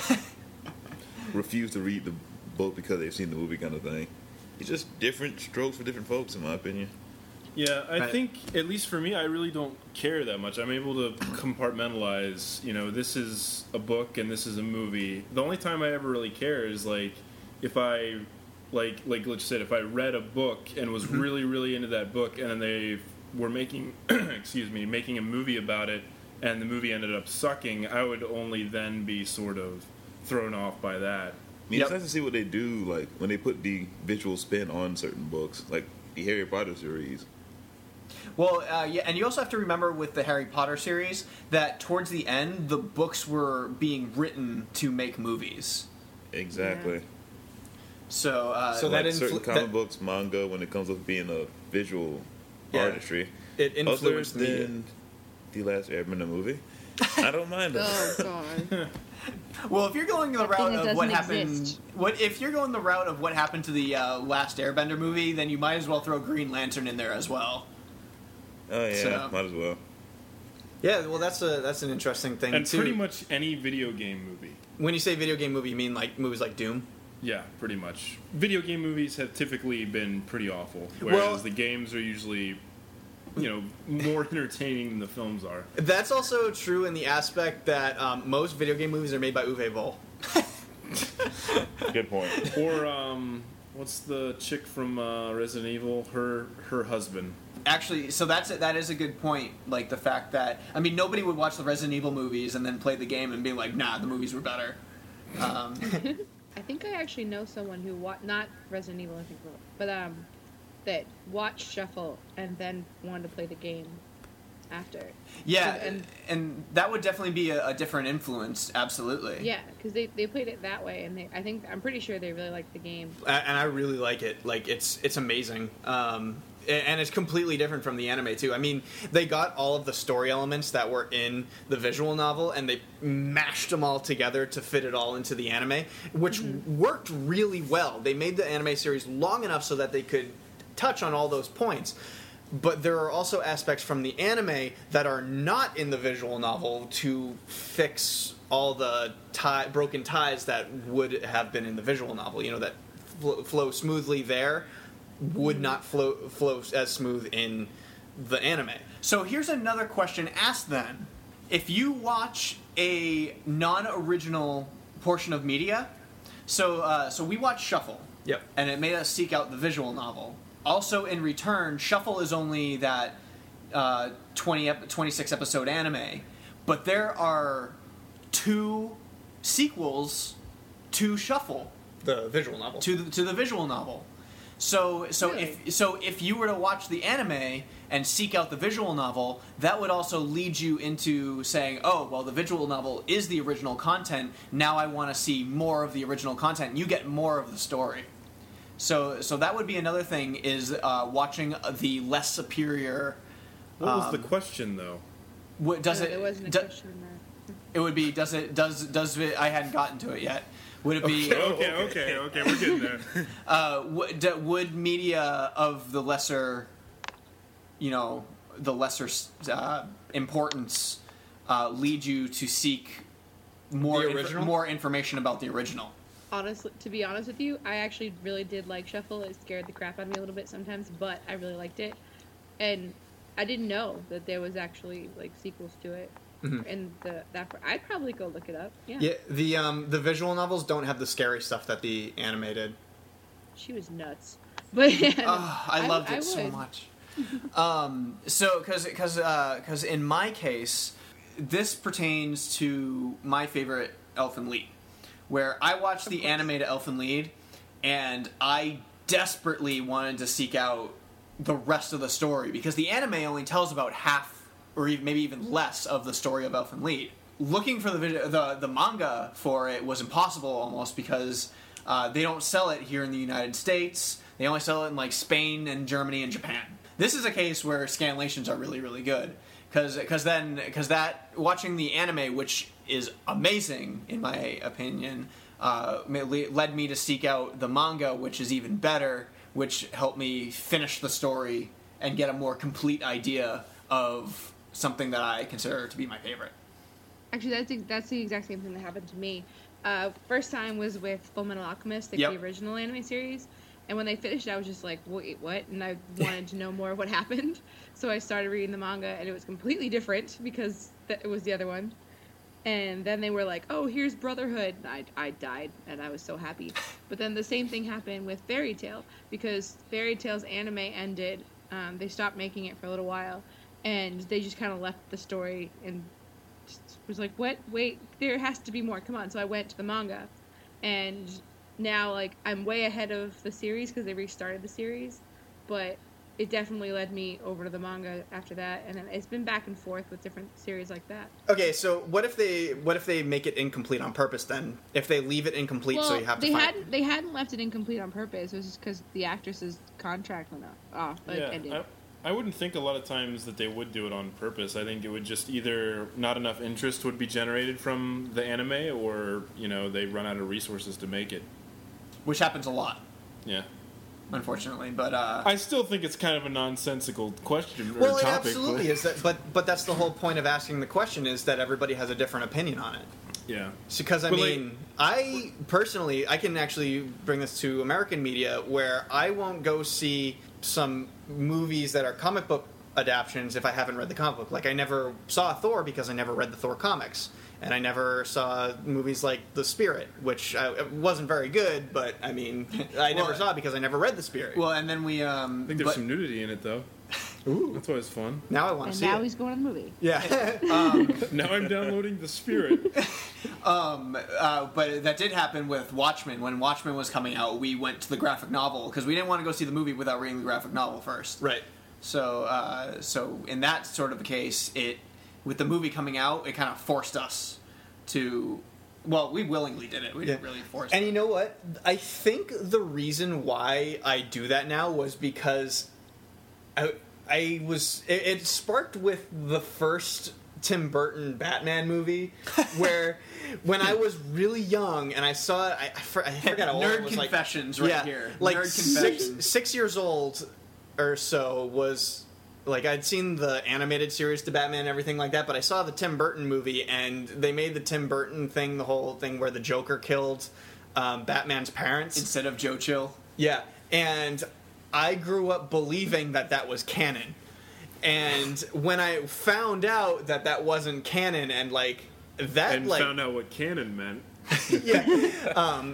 refuse to read the book because they've seen the movie, kind of thing. It's just different strokes for different folks, in my opinion. Yeah, I think, at least for me, I really don't care that much. I'm able to compartmentalize, you know, this is a book and this is a movie. The only time I ever really care is, like, if I, like Glitch said, if I read a book and was really, really into that book, and then they were making, making a movie about it, and the movie ended up sucking, I would only then be sort of thrown off by that. I mean, it's nice to see what they do, like, when they put the visual spin on certain books, like the Harry Potter series. Well, yeah, and you also have to remember with the Harry Potter series that towards the end, the books were being written to make movies. Exactly. Yeah. So Like that certain comic books, manga, when it comes with being a visual artistry, It influenced other the than the Last Airbender movie, I don't mind that. Oh god. well, if you're going the route that of what doesn't happened, exist. if you're going the route of what happened to the Last Airbender movie, then you might as well throw Green Lantern in there as well. Oh yeah, So- might as well. Yeah, well, that's an interesting thing And too. pretty much any video game movie. When you say video game movie, you mean like movies like Doom? Yeah, pretty much. Video game movies have typically been pretty awful, whereas Well- the games are usually, you know, more entertaining than the films are. That's also true in the aspect that most video game movies are made by Uwe Boll. Good point. Or What's the chick from Resident Evil? Her husband. Actually, so that is a good point. Like the fact that nobody would watch the Resident Evil movies and then play the game and be like, nah, the movies were better. I think I actually know someone who not Resident Evil, I think, but that watched Shuffle and then wanted to play the game after. Yeah, So, and that would definitely be a different influence. Absolutely. yeah, because they played it that way, and I'm pretty sure they really liked the game. And I really like it. Like it's amazing. And it's completely different from the anime too. I mean, they got all of the story elements that were in the visual novel and they mashed them all together to fit it all into the anime, which worked really well. They made the anime series long enough so that they could touch on all those points. But there are also aspects from the anime that are not in the visual novel to fix all the broken ties that would have been in the visual novel. You know, that flow smoothly there would not flow as smooth in the anime. So here's another question asked then. If you watch a non-original portion of media, so we watched Shuffle. Yep. And it made us seek out the visual novel. Also, in return, Shuffle is only that 26 episode anime, but there are 2 sequels to Shuffle. The visual novel. To the visual novel. So Really? if you were to watch the anime and seek out the visual novel, that would also lead you into saying, oh, well, the visual novel is the original content. Now I want to see more of the original content. You get more of the story. So that would be another thing, is watching the less superior. What was the question though? What does No, it? there wasn't a do- question in that. It would be does it? I hadn't gotten to it yet. Would it be Okay, we're getting there. would media of the lesser, importance lead you to seek more The original? more information about the original? Honestly, to be honest with you, I actually really did like Shuffle. It scared the crap out of me a little bit sometimes, but I really liked it. And I didn't know that there was actually like sequels to it. And I'd probably go look it up. Yeah. Yeah, the visual novels don't have the scary stuff that the anime did. She was nuts. But I loved it so would. much. So because in my case, this pertains to my favorite Elfen Lied, where I watched the anime to Elfen Lied, and I desperately wanted to seek out the rest of the story because the anime only tells about half or even, maybe even less of the story of Elfen Lied. Looking for the manga for it was impossible almost because they don't sell it here in the United States. They only sell it in like Spain and Germany and Japan. This is a case where scanlations are really, really good because that watching the anime, which is amazing in my opinion, led me to seek out the manga, which is even better, which helped me finish the story and get a more complete idea of something that I consider to be my favorite. Actually, that's the exact same thing that happened to me. First time was with Fullmetal Alchemist, like Yep. the original anime series. And when they finished, I was just like, wait, what? And I wanted to know more of what happened. So I started reading the manga, and it was completely different because it was the other one. And then they were like, oh, here's Brotherhood. And I died, and I was so happy. But then the same thing happened with Fairy Tail, because Fairy Tail's anime ended. They stopped making it for a little while, and they just kind of left the story and just was like, what? Wait, there has to be more. Come on. So I went to the manga, and now, like, I'm way ahead of the series because they restarted the series, but it definitely led me over to the manga after that, and then it's been back and forth with different series like that. Okay, so what if they make it incomplete on purpose then? If they leave it incomplete, so you have to find... they hadn't left it incomplete on purpose. It was just because the actress's contract went off. Ended. I wouldn't think a lot of times that they would do it on purpose. I think it would just either not enough interest would be generated from the anime, or they run out of resources to make it. Which happens a lot, Yeah. unfortunately. But I still think it's kind of a nonsensical question or Well, it topic. absolutely is. But that's the whole point of asking the question, is that everybody has a different opinion on it. Yeah. Because, I But, mean, I personally, I can actually bring this to American media, where I won't go see some movies that are comic book adaptions if I haven't read the comic book. Like I never saw Thor because I never read the Thor comics, and I never saw movies like The Spirit, which it wasn't very good. But I mean, I never saw it because I never read The Spirit. Well, and then we I think there's some nudity in it though. Ooh. That's always fun. Now I want to And see now it. he's going to the movie. Yeah. Now I'm downloading The Spirit. but that did happen with Watchmen. When Watchmen was coming out, we went to the graphic novel because we didn't want to go see the movie without reading the graphic novel first. Right. So in that sort of a case, with the movie coming out, it kind of forced us to. Well, we willingly did it. We didn't really force it. And you know what? I think the reason why I do that now was because I was. It sparked with the first Tim Burton Batman movie, where when I was really young and I saw it, I forgot how old Nerd it was. confessions like, right here. Like Nerd confessions. 6 years old or so was. Like, I'd seen the animated series to Batman and everything like that, but I saw the Tim Burton movie, and they made the Tim Burton thing, the whole thing where the Joker killed Batman's parents. Instead of Joe Chill. Yeah, and I grew up believing that that was canon. And when I found out that that wasn't canon, and, like, that, And like... found out what canon meant. yeah.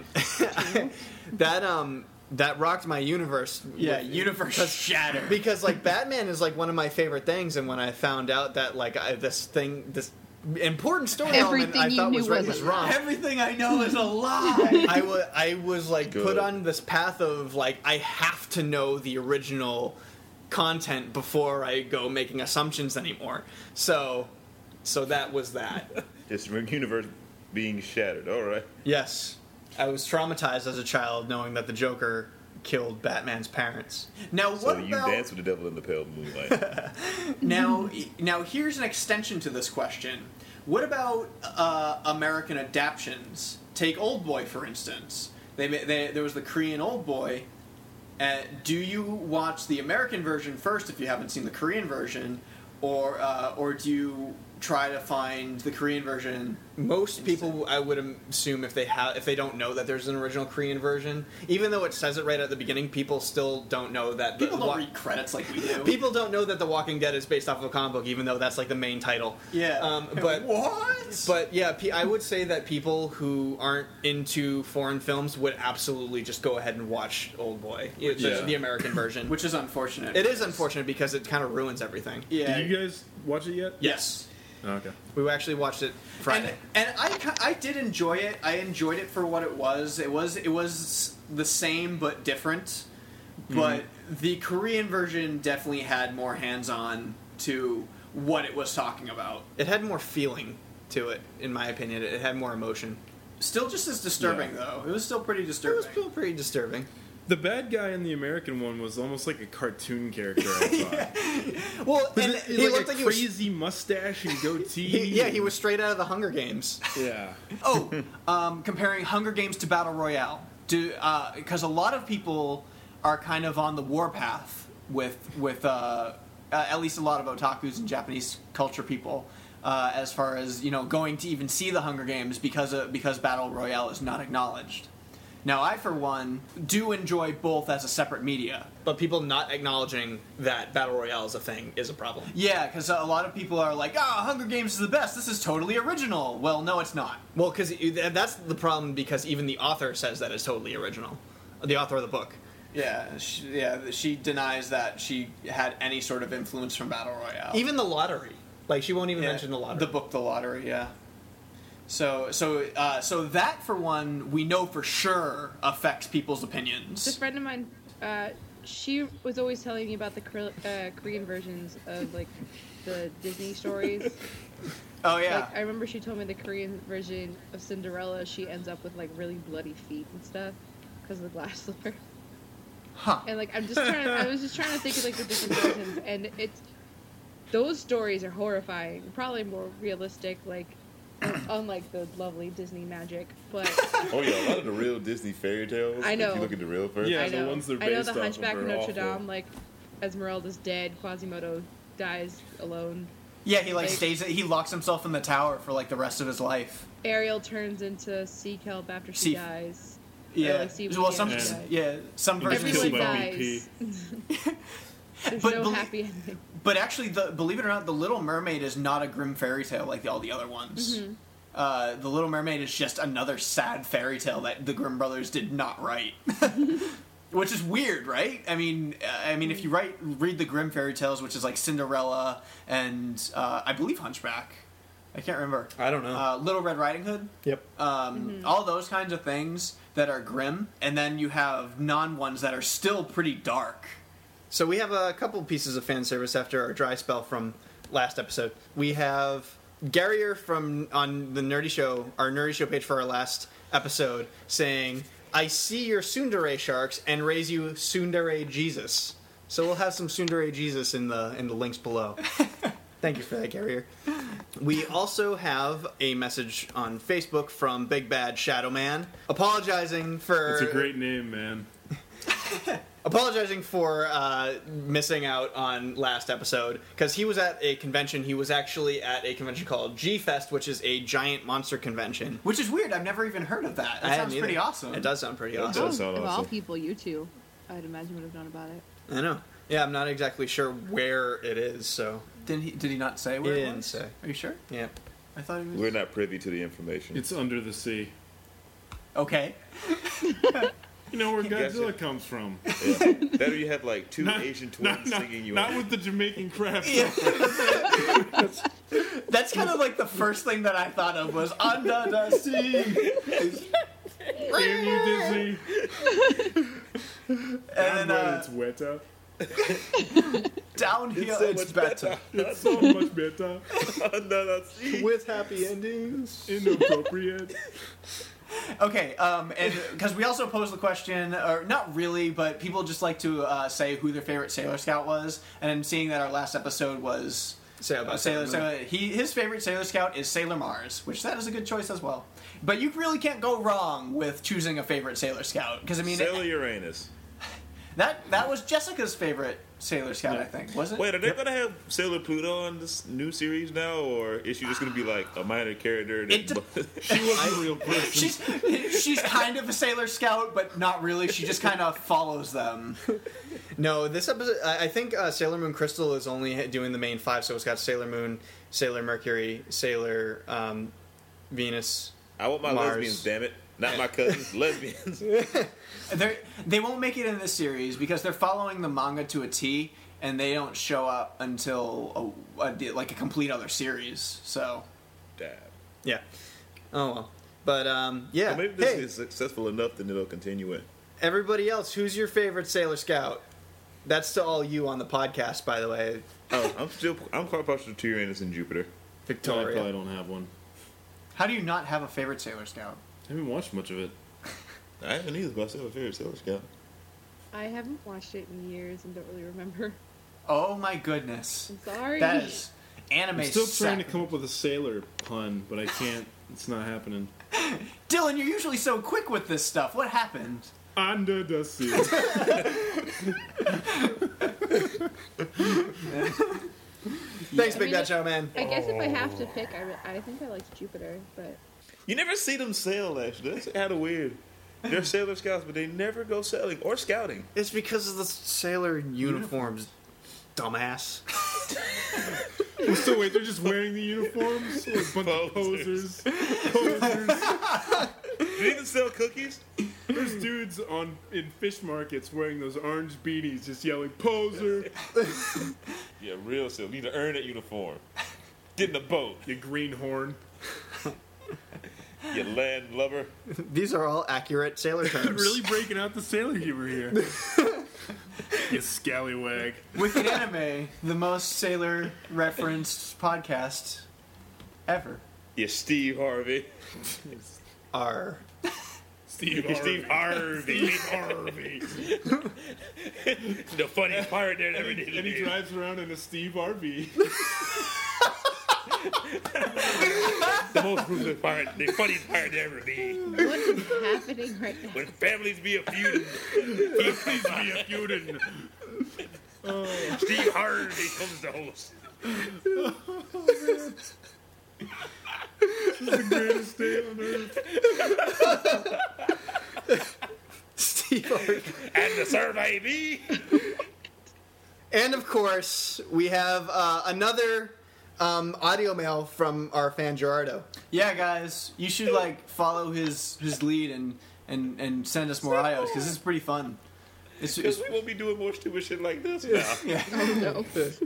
That rocked my universe. Yeah, universe shattered. Because like Batman is like one of my favorite things, and when I found out that like this important story element Everything I you thought knew was right was was a wrong. Everything I know is a lie. I was like Good. put on this path of like I have to know the original content before I go making assumptions anymore. So that was that. Just universe being shattered. All right. Yes. I was traumatized as a child knowing that the Joker killed Batman's parents. Now, So what you about dance with the devil in the pale moonlight. now? Here's an extension to this question. What about American adaptions? Take Old Boy for instance. There was the Korean Old Boy. Do you watch the American version first if you haven't seen the Korean version, or do you try to find the Korean version? Most people, I would assume, if they don't know that there's an original Korean version, even though it says it right at the beginning, people still don't know that. People don't read credits like we do. People don't know that The Walking Dead is based off of a comic book, even though that's like the main title. Yeah. But what? But yeah, I would say that people who aren't into foreign films would absolutely just go ahead and watch Old Boy, the American version. Which is unfortunate. It is unfortunate because it kind of ruins everything. Yeah. Did you guys watch it yet? Yes. Oh, okay. We actually watched it Friday. And I did enjoy it. I enjoyed it for what it was. It was the same but different. But the Korean version definitely had more hands-on to what it was talking about. It had more feeling to it, in my opinion. It had more emotion. Still just as disturbing, though. It was still pretty disturbing. It was still pretty disturbing. The bad guy in the American one was almost like a cartoon character, I thought. Well, and He he like looked a like he was... crazy mustache and goatee. He was straight out of the Hunger Games. Yeah. Comparing Hunger Games to Battle Royale. Because a lot of people are kind of on the warpath with at least a lot of otakus and Japanese culture people, as far as going to even see the Hunger Games because Battle Royale is not acknowledged. Now, I for one do enjoy both as a separate media. But people not acknowledging that Battle Royale is a thing is a problem. Yeah, because a lot of people are like, Hunger Games is the best. This is totally original. Well, no, it's not. Well, because that's the problem, because even the author says that it's totally original. The author of the book. Yeah, she denies that she had any sort of influence from Battle Royale. Even the lottery. Like, she won't even mention the lottery. The book, The Lottery, yeah. So that, for one, we know for sure affects people's opinions. This friend of mine, she was always telling me about the Korean versions of like the Disney stories. Oh yeah. Like, I remember she told me the Korean version of Cinderella, she ends up with like really bloody feet and stuff because of the glass slipper. Huh. And like I was just trying to think of like the different versions, and those stories are horrifying. Probably more realistic, like unlike the lovely Disney magic. But Oh yeah, a lot of the real Disney fairy tales. I know. If you look at the real first. Yeah, I the know. ones they're I know based the off of Hunchback of are Notre awful. Dame, like Esmeralda's dead, Quasimodo dies alone. Yeah, he Like- he locks himself in the tower for like the rest of his life. Ariel turns into sea kelp after she Sea- dies. Yeah. like, see, Well, some died. some He was versions killed Everyone by dies. BP. There's But no belie- happy ending. But actually, believe it or not, The Little Mermaid is not a grim fairy tale like all the other ones. The Little Mermaid is just another sad fairy tale that the Grimm brothers did not write. Which is weird, right? I mean, if you read the Grimm fairy tales, which is like Cinderella and I believe Hunchback. I can't remember. I don't know. Little Red Riding Hood. Yep. All those kinds of things that are grim, and then you have non-ones that are still pretty dark. So we have a couple pieces of fan service after our dry spell from last episode. We have Garrier from on the Nerdy Show, our Nerdy Show page for our last episode, saying, "I see your Tsundere sharks and raise you Tsundere Jesus." So we'll have some Tsundere Jesus in the links below. Thank you for that, Garrier. We also have a message on Facebook from Big Bad Shadow Man apologizing for It's a great name, man. apologizing for missing out on last episode because he was at a convention. He was actually at a convention called G-Fest, which is a giant monster convention. Which is weird. I've never even heard of that. I That hadn't sounds either. pretty awesome. It does sound pretty It awesome. does sound Of all awesome. people, you two, I'd imagine would have known about it. I know. Yeah, I'm not exactly sure where it is, so Did he not say where He it didn't was? say. Are you sure? yeah. I thought he was. We're not privy to the information. It's under the sea. Okay. You know where Gotcha. Godzilla comes from. Yeah. Better you had like two Asian twins singing you not out. with the Jamaican crab. That's kind of like the first thing that I thought of was under the sea. Damn you, Disney. And It's wetter. down here so it's much better. It's so much better. No, that's With happy endings. Inappropriate. Okay, and because we also posed the question, or not really, but people just like to say who their favorite Sailor Scout was, and seeing that our last episode was Say about Sailor, Sailor Moon. his favorite Sailor Scout is Sailor Mars, which that is a good choice as well. But you really can't go wrong with choosing a favorite Sailor Scout, because I mean Sailor Uranus. that was Jessica's favorite Sailor Scout, I think, was it? Wait, are they gonna have Sailor Pluto on this new series now, or is she just gonna be like a minor character? It She was a real person. she's kind of a Sailor Scout, but not really. She just kind of follows them. No, this episode, I think Sailor Moon Crystal is only doing the main five, so it's got Sailor Moon, Sailor Mercury, Sailor Venus. I want my Mars. lesbians, damn it, not my cousins, lesbians. They won't make it in this series because they're following the manga to a T, and they don't show up until like a complete other series. So Damn. Yeah. Oh, well. But, yeah. Well, maybe this Hey, is successful enough, then it'll continue it. everybody else, who's your favorite Sailor Scout? That's to all you on the podcast, by the way. Oh, I'm quite partial to Uranus and Jupiter. I Victoria. probably don't have one. how do you not have a favorite Sailor Scout? I haven't watched much of it. I haven't either, but I still have a favorite Sailor Scout. I haven't watched it in years and don't really remember. Oh my goodness, I'm sorry. that is anime. I'm still trying to sack. come up with a sailor pun, but I can't. It's not happening. Dylan, you're usually so quick with this stuff. What happened? Under the sea. Thanks, I Big mean, Bad Show Man. I guess if I have to pick, I think I liked Jupiter, but You never see them sail, actually. That's kind of weird. They're Sailor Scouts, but they never go sailing or scouting. It's because of the sailor uniforms, dumbass. So wait, they're just wearing the uniforms? Like a bunch of posers. Do they even sell cookies? There's dudes in fish markets wearing those orange beanies, just yelling "poser." Yeah, real sailor. You need to earn that uniform. Get in the boat, You greenhorn. you land lover. These are all accurate sailor terms. Really breaking out the sailor humor here. You scallywag. Wicked Anime, the most Sailor referenced podcast ever. You Steve Harvey. R. Steve Steve Harvey. Harvey. The funniest pirate there ever And did. he drives around in a Steve RV. The most ruthless pirate, the funniest pirate there ever be. what is happening right now? When families be a feuding, Please be a feuding. Steve Harvey comes the host. This is the greatest day on earth. Steve Harvey. And the survey be. And of course, we have another audio mail from our fan Gerardo. Yeah, guys, you should like follow his lead and send us more audios because it's pretty fun. Because we won't be doing more stupid shit like this now. Yeah.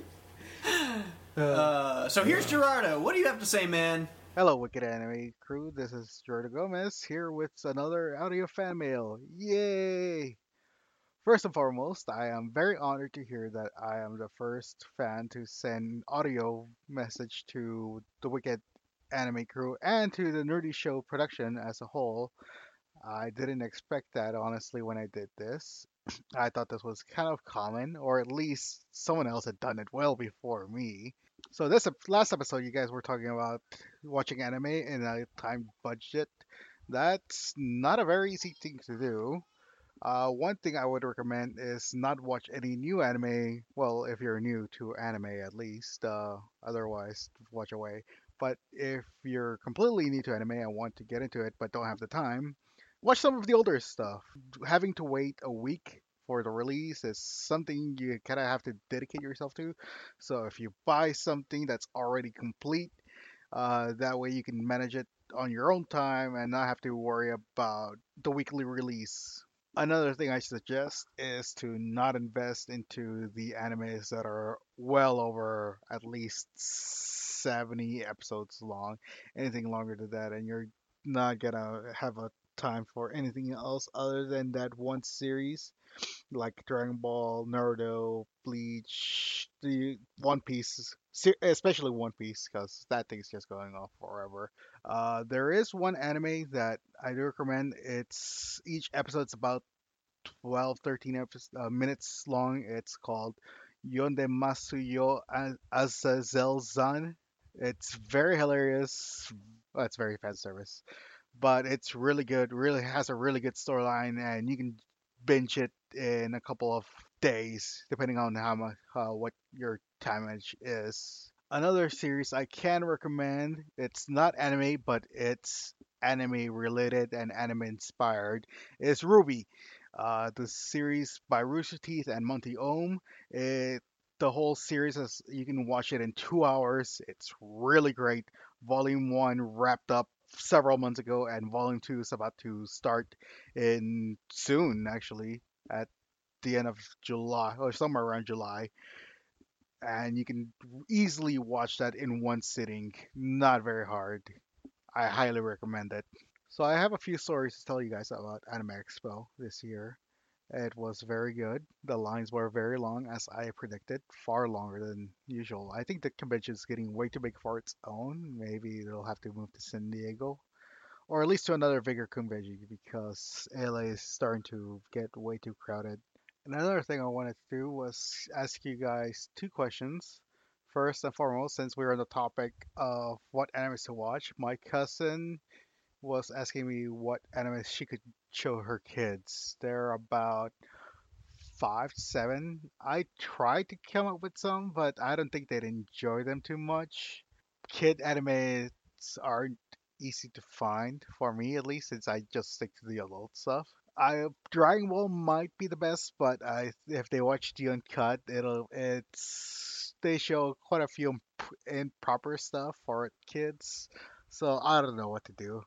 So here's Gerardo. What do you have to say, man? Hello, Wicked Anime crew. This is Gerardo Gomez here with another audio fan mail. Yay! First and foremost, I am very honored to hear that I am the first fan to send audio message to the Wicked Anime crew and to the Nerdy Show production as a whole. I didn't expect that, honestly, when I did this. I thought this was kind of common, or at least someone else had done it well before me. So this last episode, you guys were talking about watching anime in a time budget. That's not a very easy thing to do. One thing I would recommend is not watch any new anime. Well, if you're new to anime, at least. Otherwise, watch away. But if you're completely new to anime and want to get into it but don't have the time, watch some of the older stuff. Having to wait a week for the release is something you kind of have to dedicate yourself to. So if you buy something that's already complete, that way you can manage it on your own time and not have to worry about the weekly release. Another thing I suggest is to not invest into the animes that are well over at least 70 episodes long. Anything longer than that, and you're not gonna have a time for anything else other than that one series, like Dragon Ball, Naruto, Bleach, the One Piece, especially One Piece, because that thing's just going on forever. There is one anime that I do recommend. It's each episode's about 12, 13 minutes long. It's called Yonde Masuyo Azazel-zan. It's very hilarious. Well, it's very fan service, but it's really good. Really has a really good storyline, and you can binge it in a couple of days, depending on how much what your time edge is. Another series I can recommend. It's not anime, but it's anime related and anime inspired. Is Ruby. The series by Rooster Teeth and Monty Ohm. The whole series is you can watch it in 2 hours. It's really great. Volume 1 wrapped up several months ago, and Volume 2 is about to start in soon, actually, at the end of July or somewhere around July. And you can easily watch that in one sitting. Not very hard. I highly recommend it. So I have a few stories to tell you guys about Anime Expo this year. It was very good. The lines were very long, as I predicted, far longer than usual. I think the convention is getting way too big for its own. Maybe they'll have to move to San Diego, or at least to another bigger convention, because LA is starting to get way too crowded. Another thing I wanted to do was ask you guys two questions. First and foremost, since we're on the topic of what animes to watch, my cousin was asking me what animes she could show her kids. They're about 5, 7. I tried to come up with some, but I don't think they'd enjoy them too much. Kid animes aren't easy to find, for me at least, since I just stick to the adult stuff. Dragon Ball might be the best, but if they watch the uncut, they show quite a few improper stuff for kids, so I don't know what to do.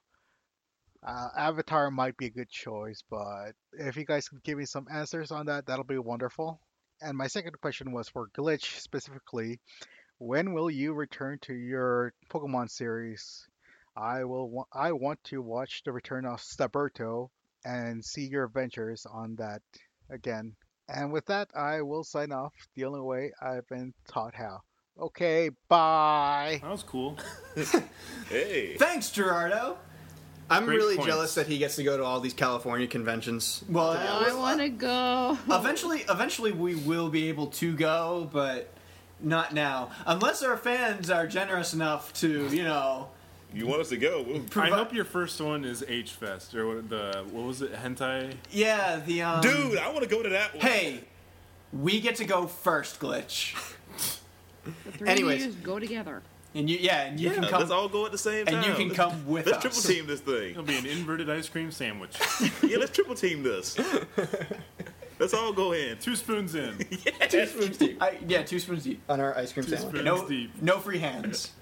Avatar might be a good choice, but if you guys could give me some answers on that, that'll be wonderful. And my second question was for Glitch specifically. When will you return to your Pokemon series? I want to watch the return of Staberto and see your adventures on that again. And with that, I will sign off the only way I've been taught how. Okay, bye. That was cool. Hey. Thanks, Gerardo. I'm Great really points. jealous that he gets to go to all these California conventions. Well, I want to go. eventually we will be able to go, but not now. Unless our fans are generous enough to, You want us to go? I hope your first one is H-Fest, or what was it, Hentai? yeah, Dude, I want to go to that one. Hey, we get to go first, Glitch. The three Anyways. of you just go together. And you can Yeah, come let's all go at the same time. and you can come with Let's us. triple team this thing. It'll be an inverted ice cream sandwich. Yeah, let's triple team this. Let's all go in. 2 spoons in. 2 spoons deep Yeah, 2 spoons deep. on our ice cream 2 sandwich. spoons deep. No free hands.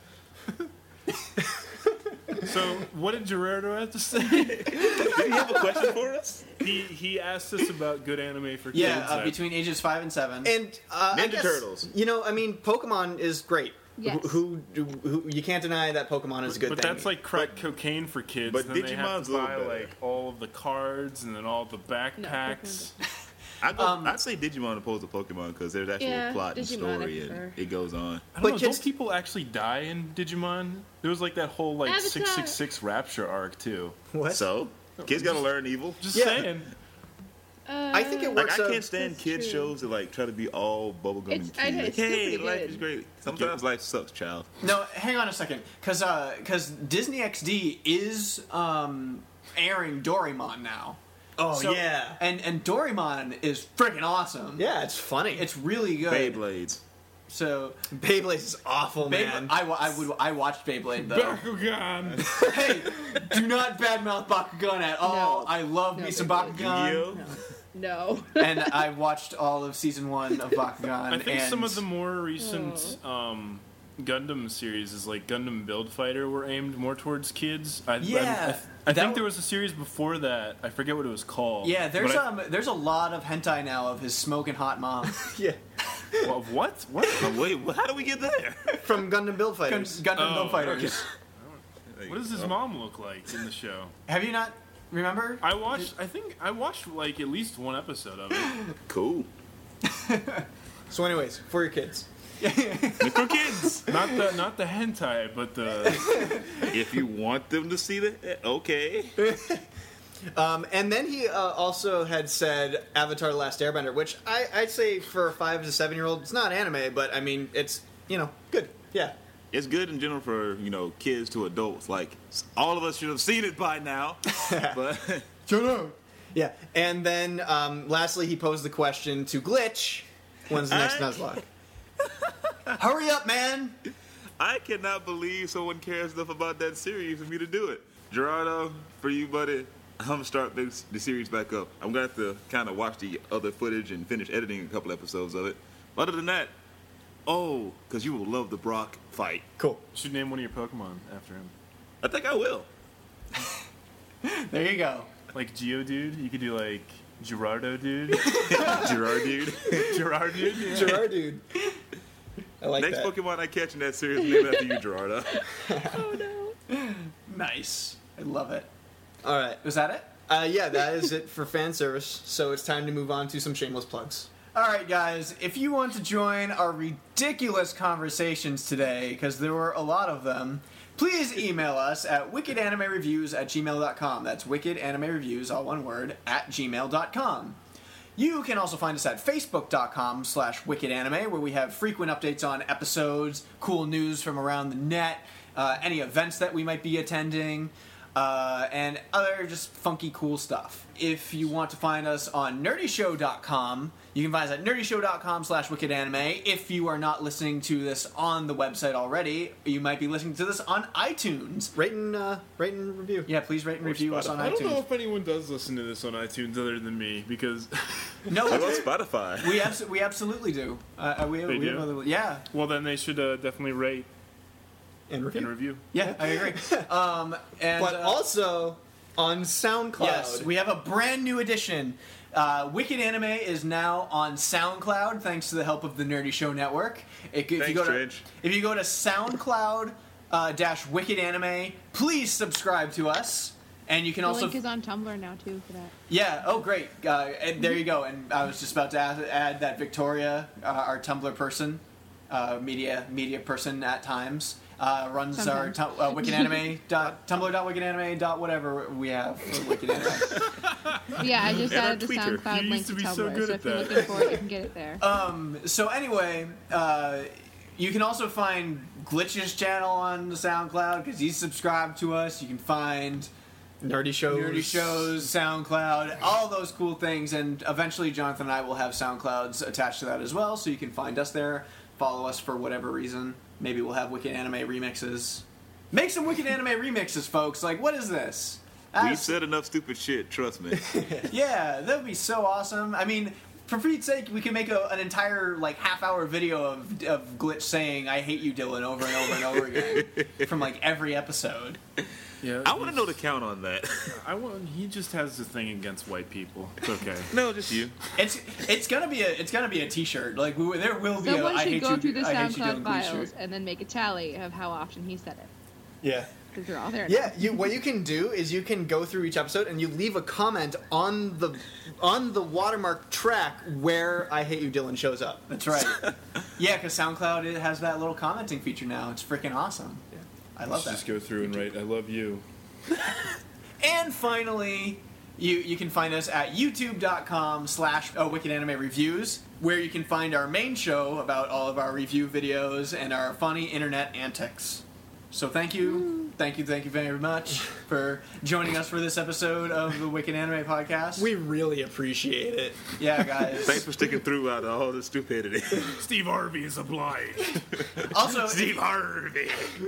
So, what did Gerardo have to say? Do you have a question for us? He asked us about good anime for kids. Yeah, between ages 5 and 7. And I Ninja guess, Turtles. You know, I mean, Pokemon is great. Yes. Who you can't deny that Pokemon is a good But thing. that's like crack cocaine for kids. but then they have Digimon's to a little buy better. like all of the cards and then all the backpacks. I'd say Digimon opposed to Pokemon because there's actual Yeah, plot and Digimon I story prefer. and it goes on. I don't But know. kids- Don't people actually die in Digimon? There was like that whole like Avatar. 666 Rapture arc too. what? So kids gotta learn evil. Just Yeah. saying. I think it Like works. I out- can't stand That's kids true. shows that like try to be all bubblegum and It's- I know, cute. it's still Hey, pretty life good. is great. Sometimes life sucks, child. No, hang on a second, because Disney XD is airing Doraemon now. oh So- yeah, and Doraemon is freaking awesome. yeah, it's funny. It's really good. Beyblades. So Beyblade is awful, man. I watched Beyblade though. Bakugan. Hey, do not badmouth Bakugan at all. No. I love No, me some Beyblade. Bakugan. Yu-Gi-Oh. No. And I watched all of season 1 of Bakugan. I think and some of the more recent Gundam series is like Gundam Build Fighter were aimed more towards kids. I Yeah, think that there was a series before that. I forget what it was called. yeah, But there's a lot of hentai now of his smoking hot mom. yeah, Well, what? What? Oh, wait, how do we get there? from Gundam Build Fighters. Gundam Build Fighters. okay. What does his mom look like in the show? Have you not remember? I think I watched like at least one episode of it. Cool. So, anyways, for your kids. For kids. Not the hentai, but the If you want them to see that, okay. And then he also had said Avatar: The Last Airbender, which I'd say for a 5 to 7 year old, it's not anime, but I mean, it's good. Yeah. It's good in general for kids to adults. Like all of us should have seen it by now. But Yeah, and then lastly, he posed the question to Glitch, when's the next Nuzlocke? Hurry up, man! I cannot believe someone cares enough about that series for me to do it. Gerardo, for you, buddy, I'm gonna start the series back up. I'm gonna have to kind of watch the other footage and finish editing a couple episodes of it. Other than that, because you will love the Brock fight. Cool. you should name one of your Pokemon after him. I think I will. There you go. Like Geodude, you could do like Gerardo Dude. Gerard, dude. Gerard Dude. Yeah. Gerard, dude. I like Next that. Pokemon I catch in that series, name it after you, Gerardo. Oh no. Nice. I love it. All right. Was that it? Yeah, that is it for fan service. So it's time to move on to some shameless plugs. All right, guys. If you want to join our ridiculous conversations today, because there were a lot of them, please email us at wickedanimereviews@gmail.com. That's wickedanimereviews, all one word, @gmail.com. You can also find us at facebook.com/wickedanime, where we have frequent updates on episodes, cool news from around the net, any events that we might be attending, and other just funky cool stuff. If you want to find us on nerdyshow.com, you can find us at nerdyshow.com/wickedanime. If you are not listening to this on the website already, you might be listening to this on iTunes. Rate and review. Yeah, please rate and review us on I don't know iTunes. if anyone does listen to this on iTunes other than me because, No, How about Spotify? we absolutely do. We do? have other, yeah, well, then they should definitely rate And review. and review. yeah, I agree. And But also on SoundCloud. yes, we have a brand new edition. Wicked Anime is now on SoundCloud thanks to the help of the Nerdy Show Network. If Thanks, you go to Trench. SoundCloud Wicked Anime, please subscribe to us. And you can The also link is on Tumblr now too for that. yeah. Oh, great. And there you go. And I was just about to add that Victoria, our Tumblr person, media person at times, runs Sometimes. our Tumblr.wickedanime. Whatever we have for Wicked Anime. Yeah, I just And our added the Twitter. SoundCloud You link used to to be Tumblr, so good so at if you're that. looking for it, you can get it there. So anyway, you can also find Glitch's channel on the SoundCloud because he's subscribed to us. You can find Nerdy shows. Nerdy Shows, SoundCloud, all those cool things, and eventually Jonathan and I will have SoundClouds attached to that as well, so you can find us there, follow us for whatever reason. Maybe we'll have Wicked Anime remixes. Make some Wicked Anime remixes, folks. Like, what is this? We've said enough stupid shit, trust me. Yeah, that would be so awesome. I mean, For Pete's sake, we can make an entire like half-hour video of Glitch saying "I hate you, Dylan" over and over and over again from like every episode. Yeah, I want to know the count on that. He just has a thing against white people. It's okay. No, just you. It's gonna be a T-shirt. Like there will be. Someone I should hate go you, through the I hate you, SoundCloud Dylan Glitch files shirt. and then make a tally of how often he said it. Yeah. Because they're all there. Yeah, what you can do is you can go through each episode and you leave a comment on the watermark track where "I Hate You, Dylan" shows up. That's right. Yeah, because SoundCloud it has that little commenting feature now. It's freaking awesome. Yeah. I love that. Just go through and write "I love you." And finally, you can find us at youtube.com/Wicked Anime Reviews, where you can find our main show about all of our review videos and our funny internet antics. So thank you very much for joining us for this episode of the Wicked Anime Podcast. We really appreciate it. Yeah, guys. Thanks for sticking through out all the stupidity. Steve Harvey is obliged. Also, Steve Harvey.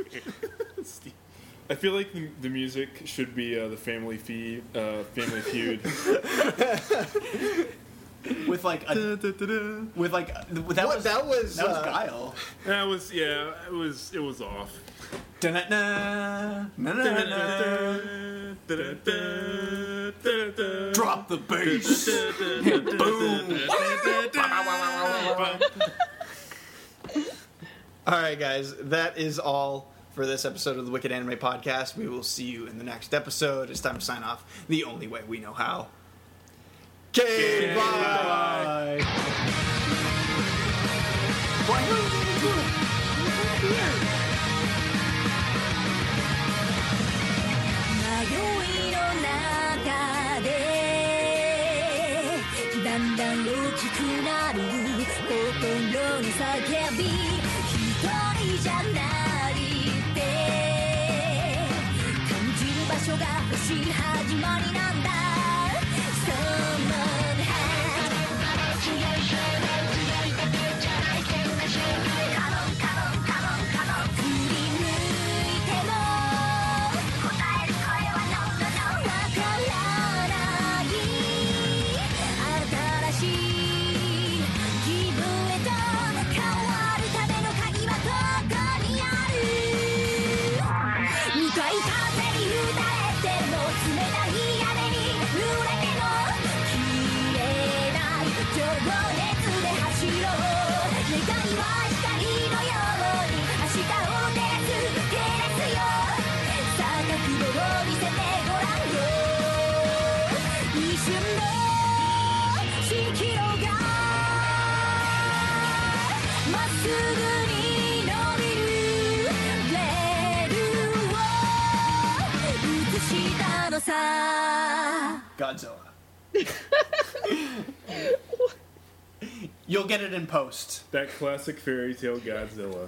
I feel like the music should be the Family Feud. with like that was Guile. That was it was off. Da-na-na, na-na-na. Drop the bass. Boom. All right, guys, that is all for this episode of the Wicked Anime Podcast. We will see you in the next episode. It's time to sign off the only way we know how. Okay, bye. Godzilla. You'll get it in post. That classic fairy tale Godzilla.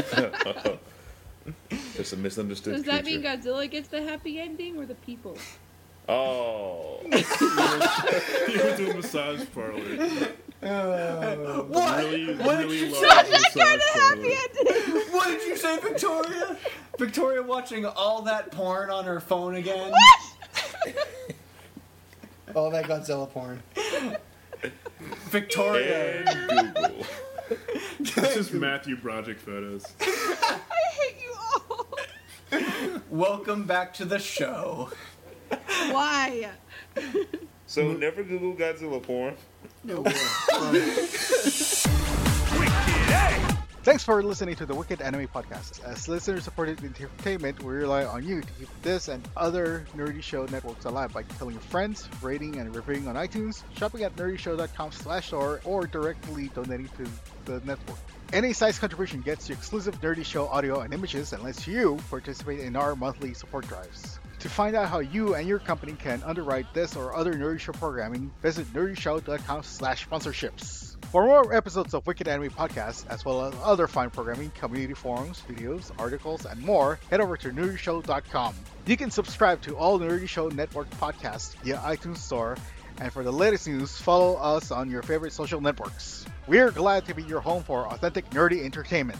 It's a misunderstood Does that mean creature. Godzilla gets the happy ending or the people? Oh. He went to a massage parlor. What? Really, What did really you large say? massage parlor. What did you say, Victoria? Victoria watching all that porn on her phone again? All that Godzilla porn. Victoria. And Google. It's just Matthew Broderick photos. I hate you all. Welcome back to the show. Why? So never Google Godzilla porn. Thanks for listening to the Wicked Anime Podcast. As listener-supported entertainment, we rely on you to keep this and other Nerdy Show networks alive by telling your friends, rating and reviewing on iTunes, shopping at nerdyshow.com/store, or directly donating to the network. Any size contribution gets you exclusive Nerdy Show audio and images and lets you participate in our monthly support drives. To find out how you and your company can underwrite this or other Nerdy Show programming, visit nerdyshow.com/sponsorships. For more episodes of Wicked Anime Podcast, as well as other fine programming, community forums, videos, articles, and more, head over to nerdyshow.com. You can subscribe to all Nerdy Show Network podcasts via iTunes Store, and for the latest news, follow us on your favorite social networks. We're glad to be your home for authentic nerdy entertainment.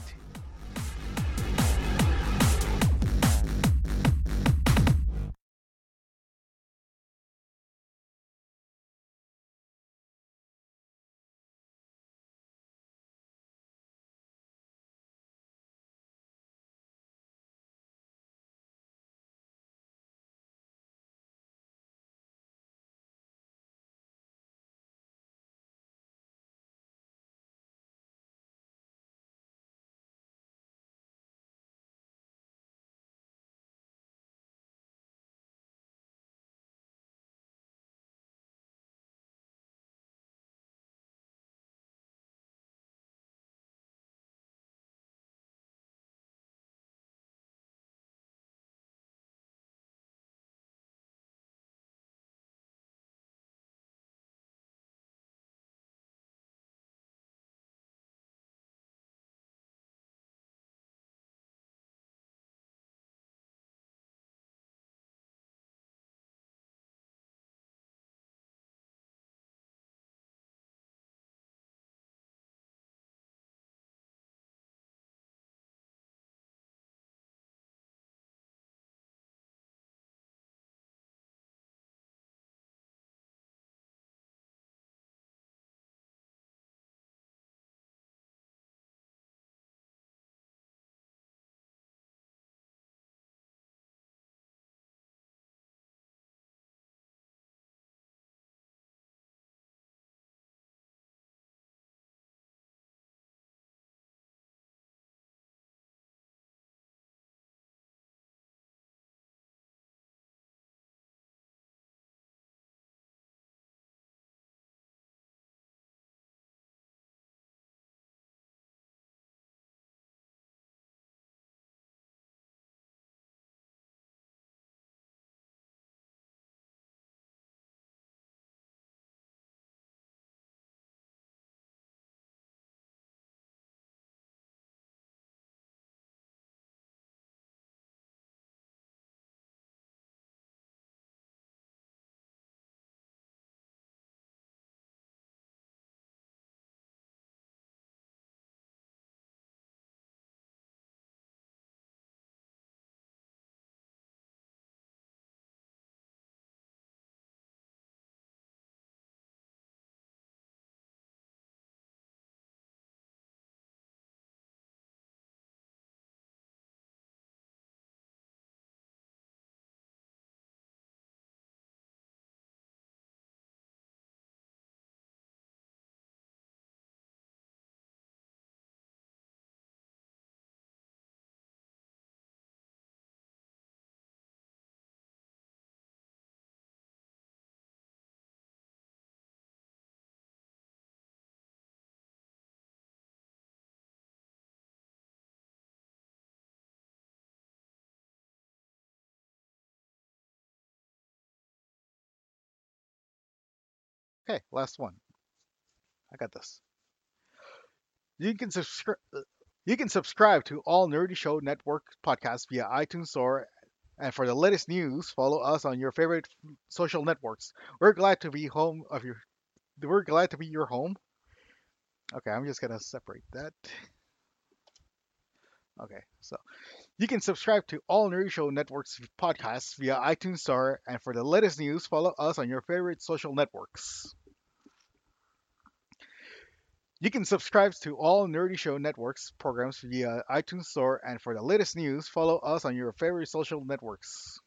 Okay, last one. I got this. You can subscribe. You can subscribe to all Nerdy Show Network podcasts via iTunes Store, and for the latest news, follow us on your favorite social networks. We're glad to be home of your. We're glad to be your home. Okay, I'm just gonna separate that. Okay, so you can subscribe to all Nerdy Show Network's podcasts via iTunes Store, and for the latest news, follow us on your favorite social networks. You can subscribe to all Nerdy Show Network's programs via iTunes Store, and for the latest news, follow us on your favorite social networks.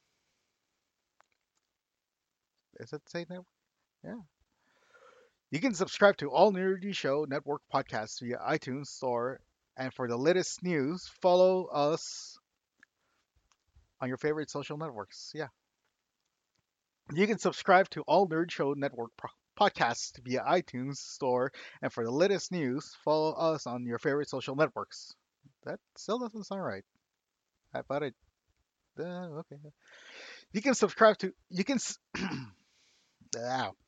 Is it say network? Yeah. You can subscribe to all Nerdy Show Network podcasts via iTunes Store, and for the latest news, follow us on your favorite social networks. Yeah. You can subscribe to all Nerd Show Network podcasts via iTunes Store, and for the latest news, follow us on your favorite social networks. That still doesn't sound right. I thought it. Okay. You can subscribe to. You can. Ow.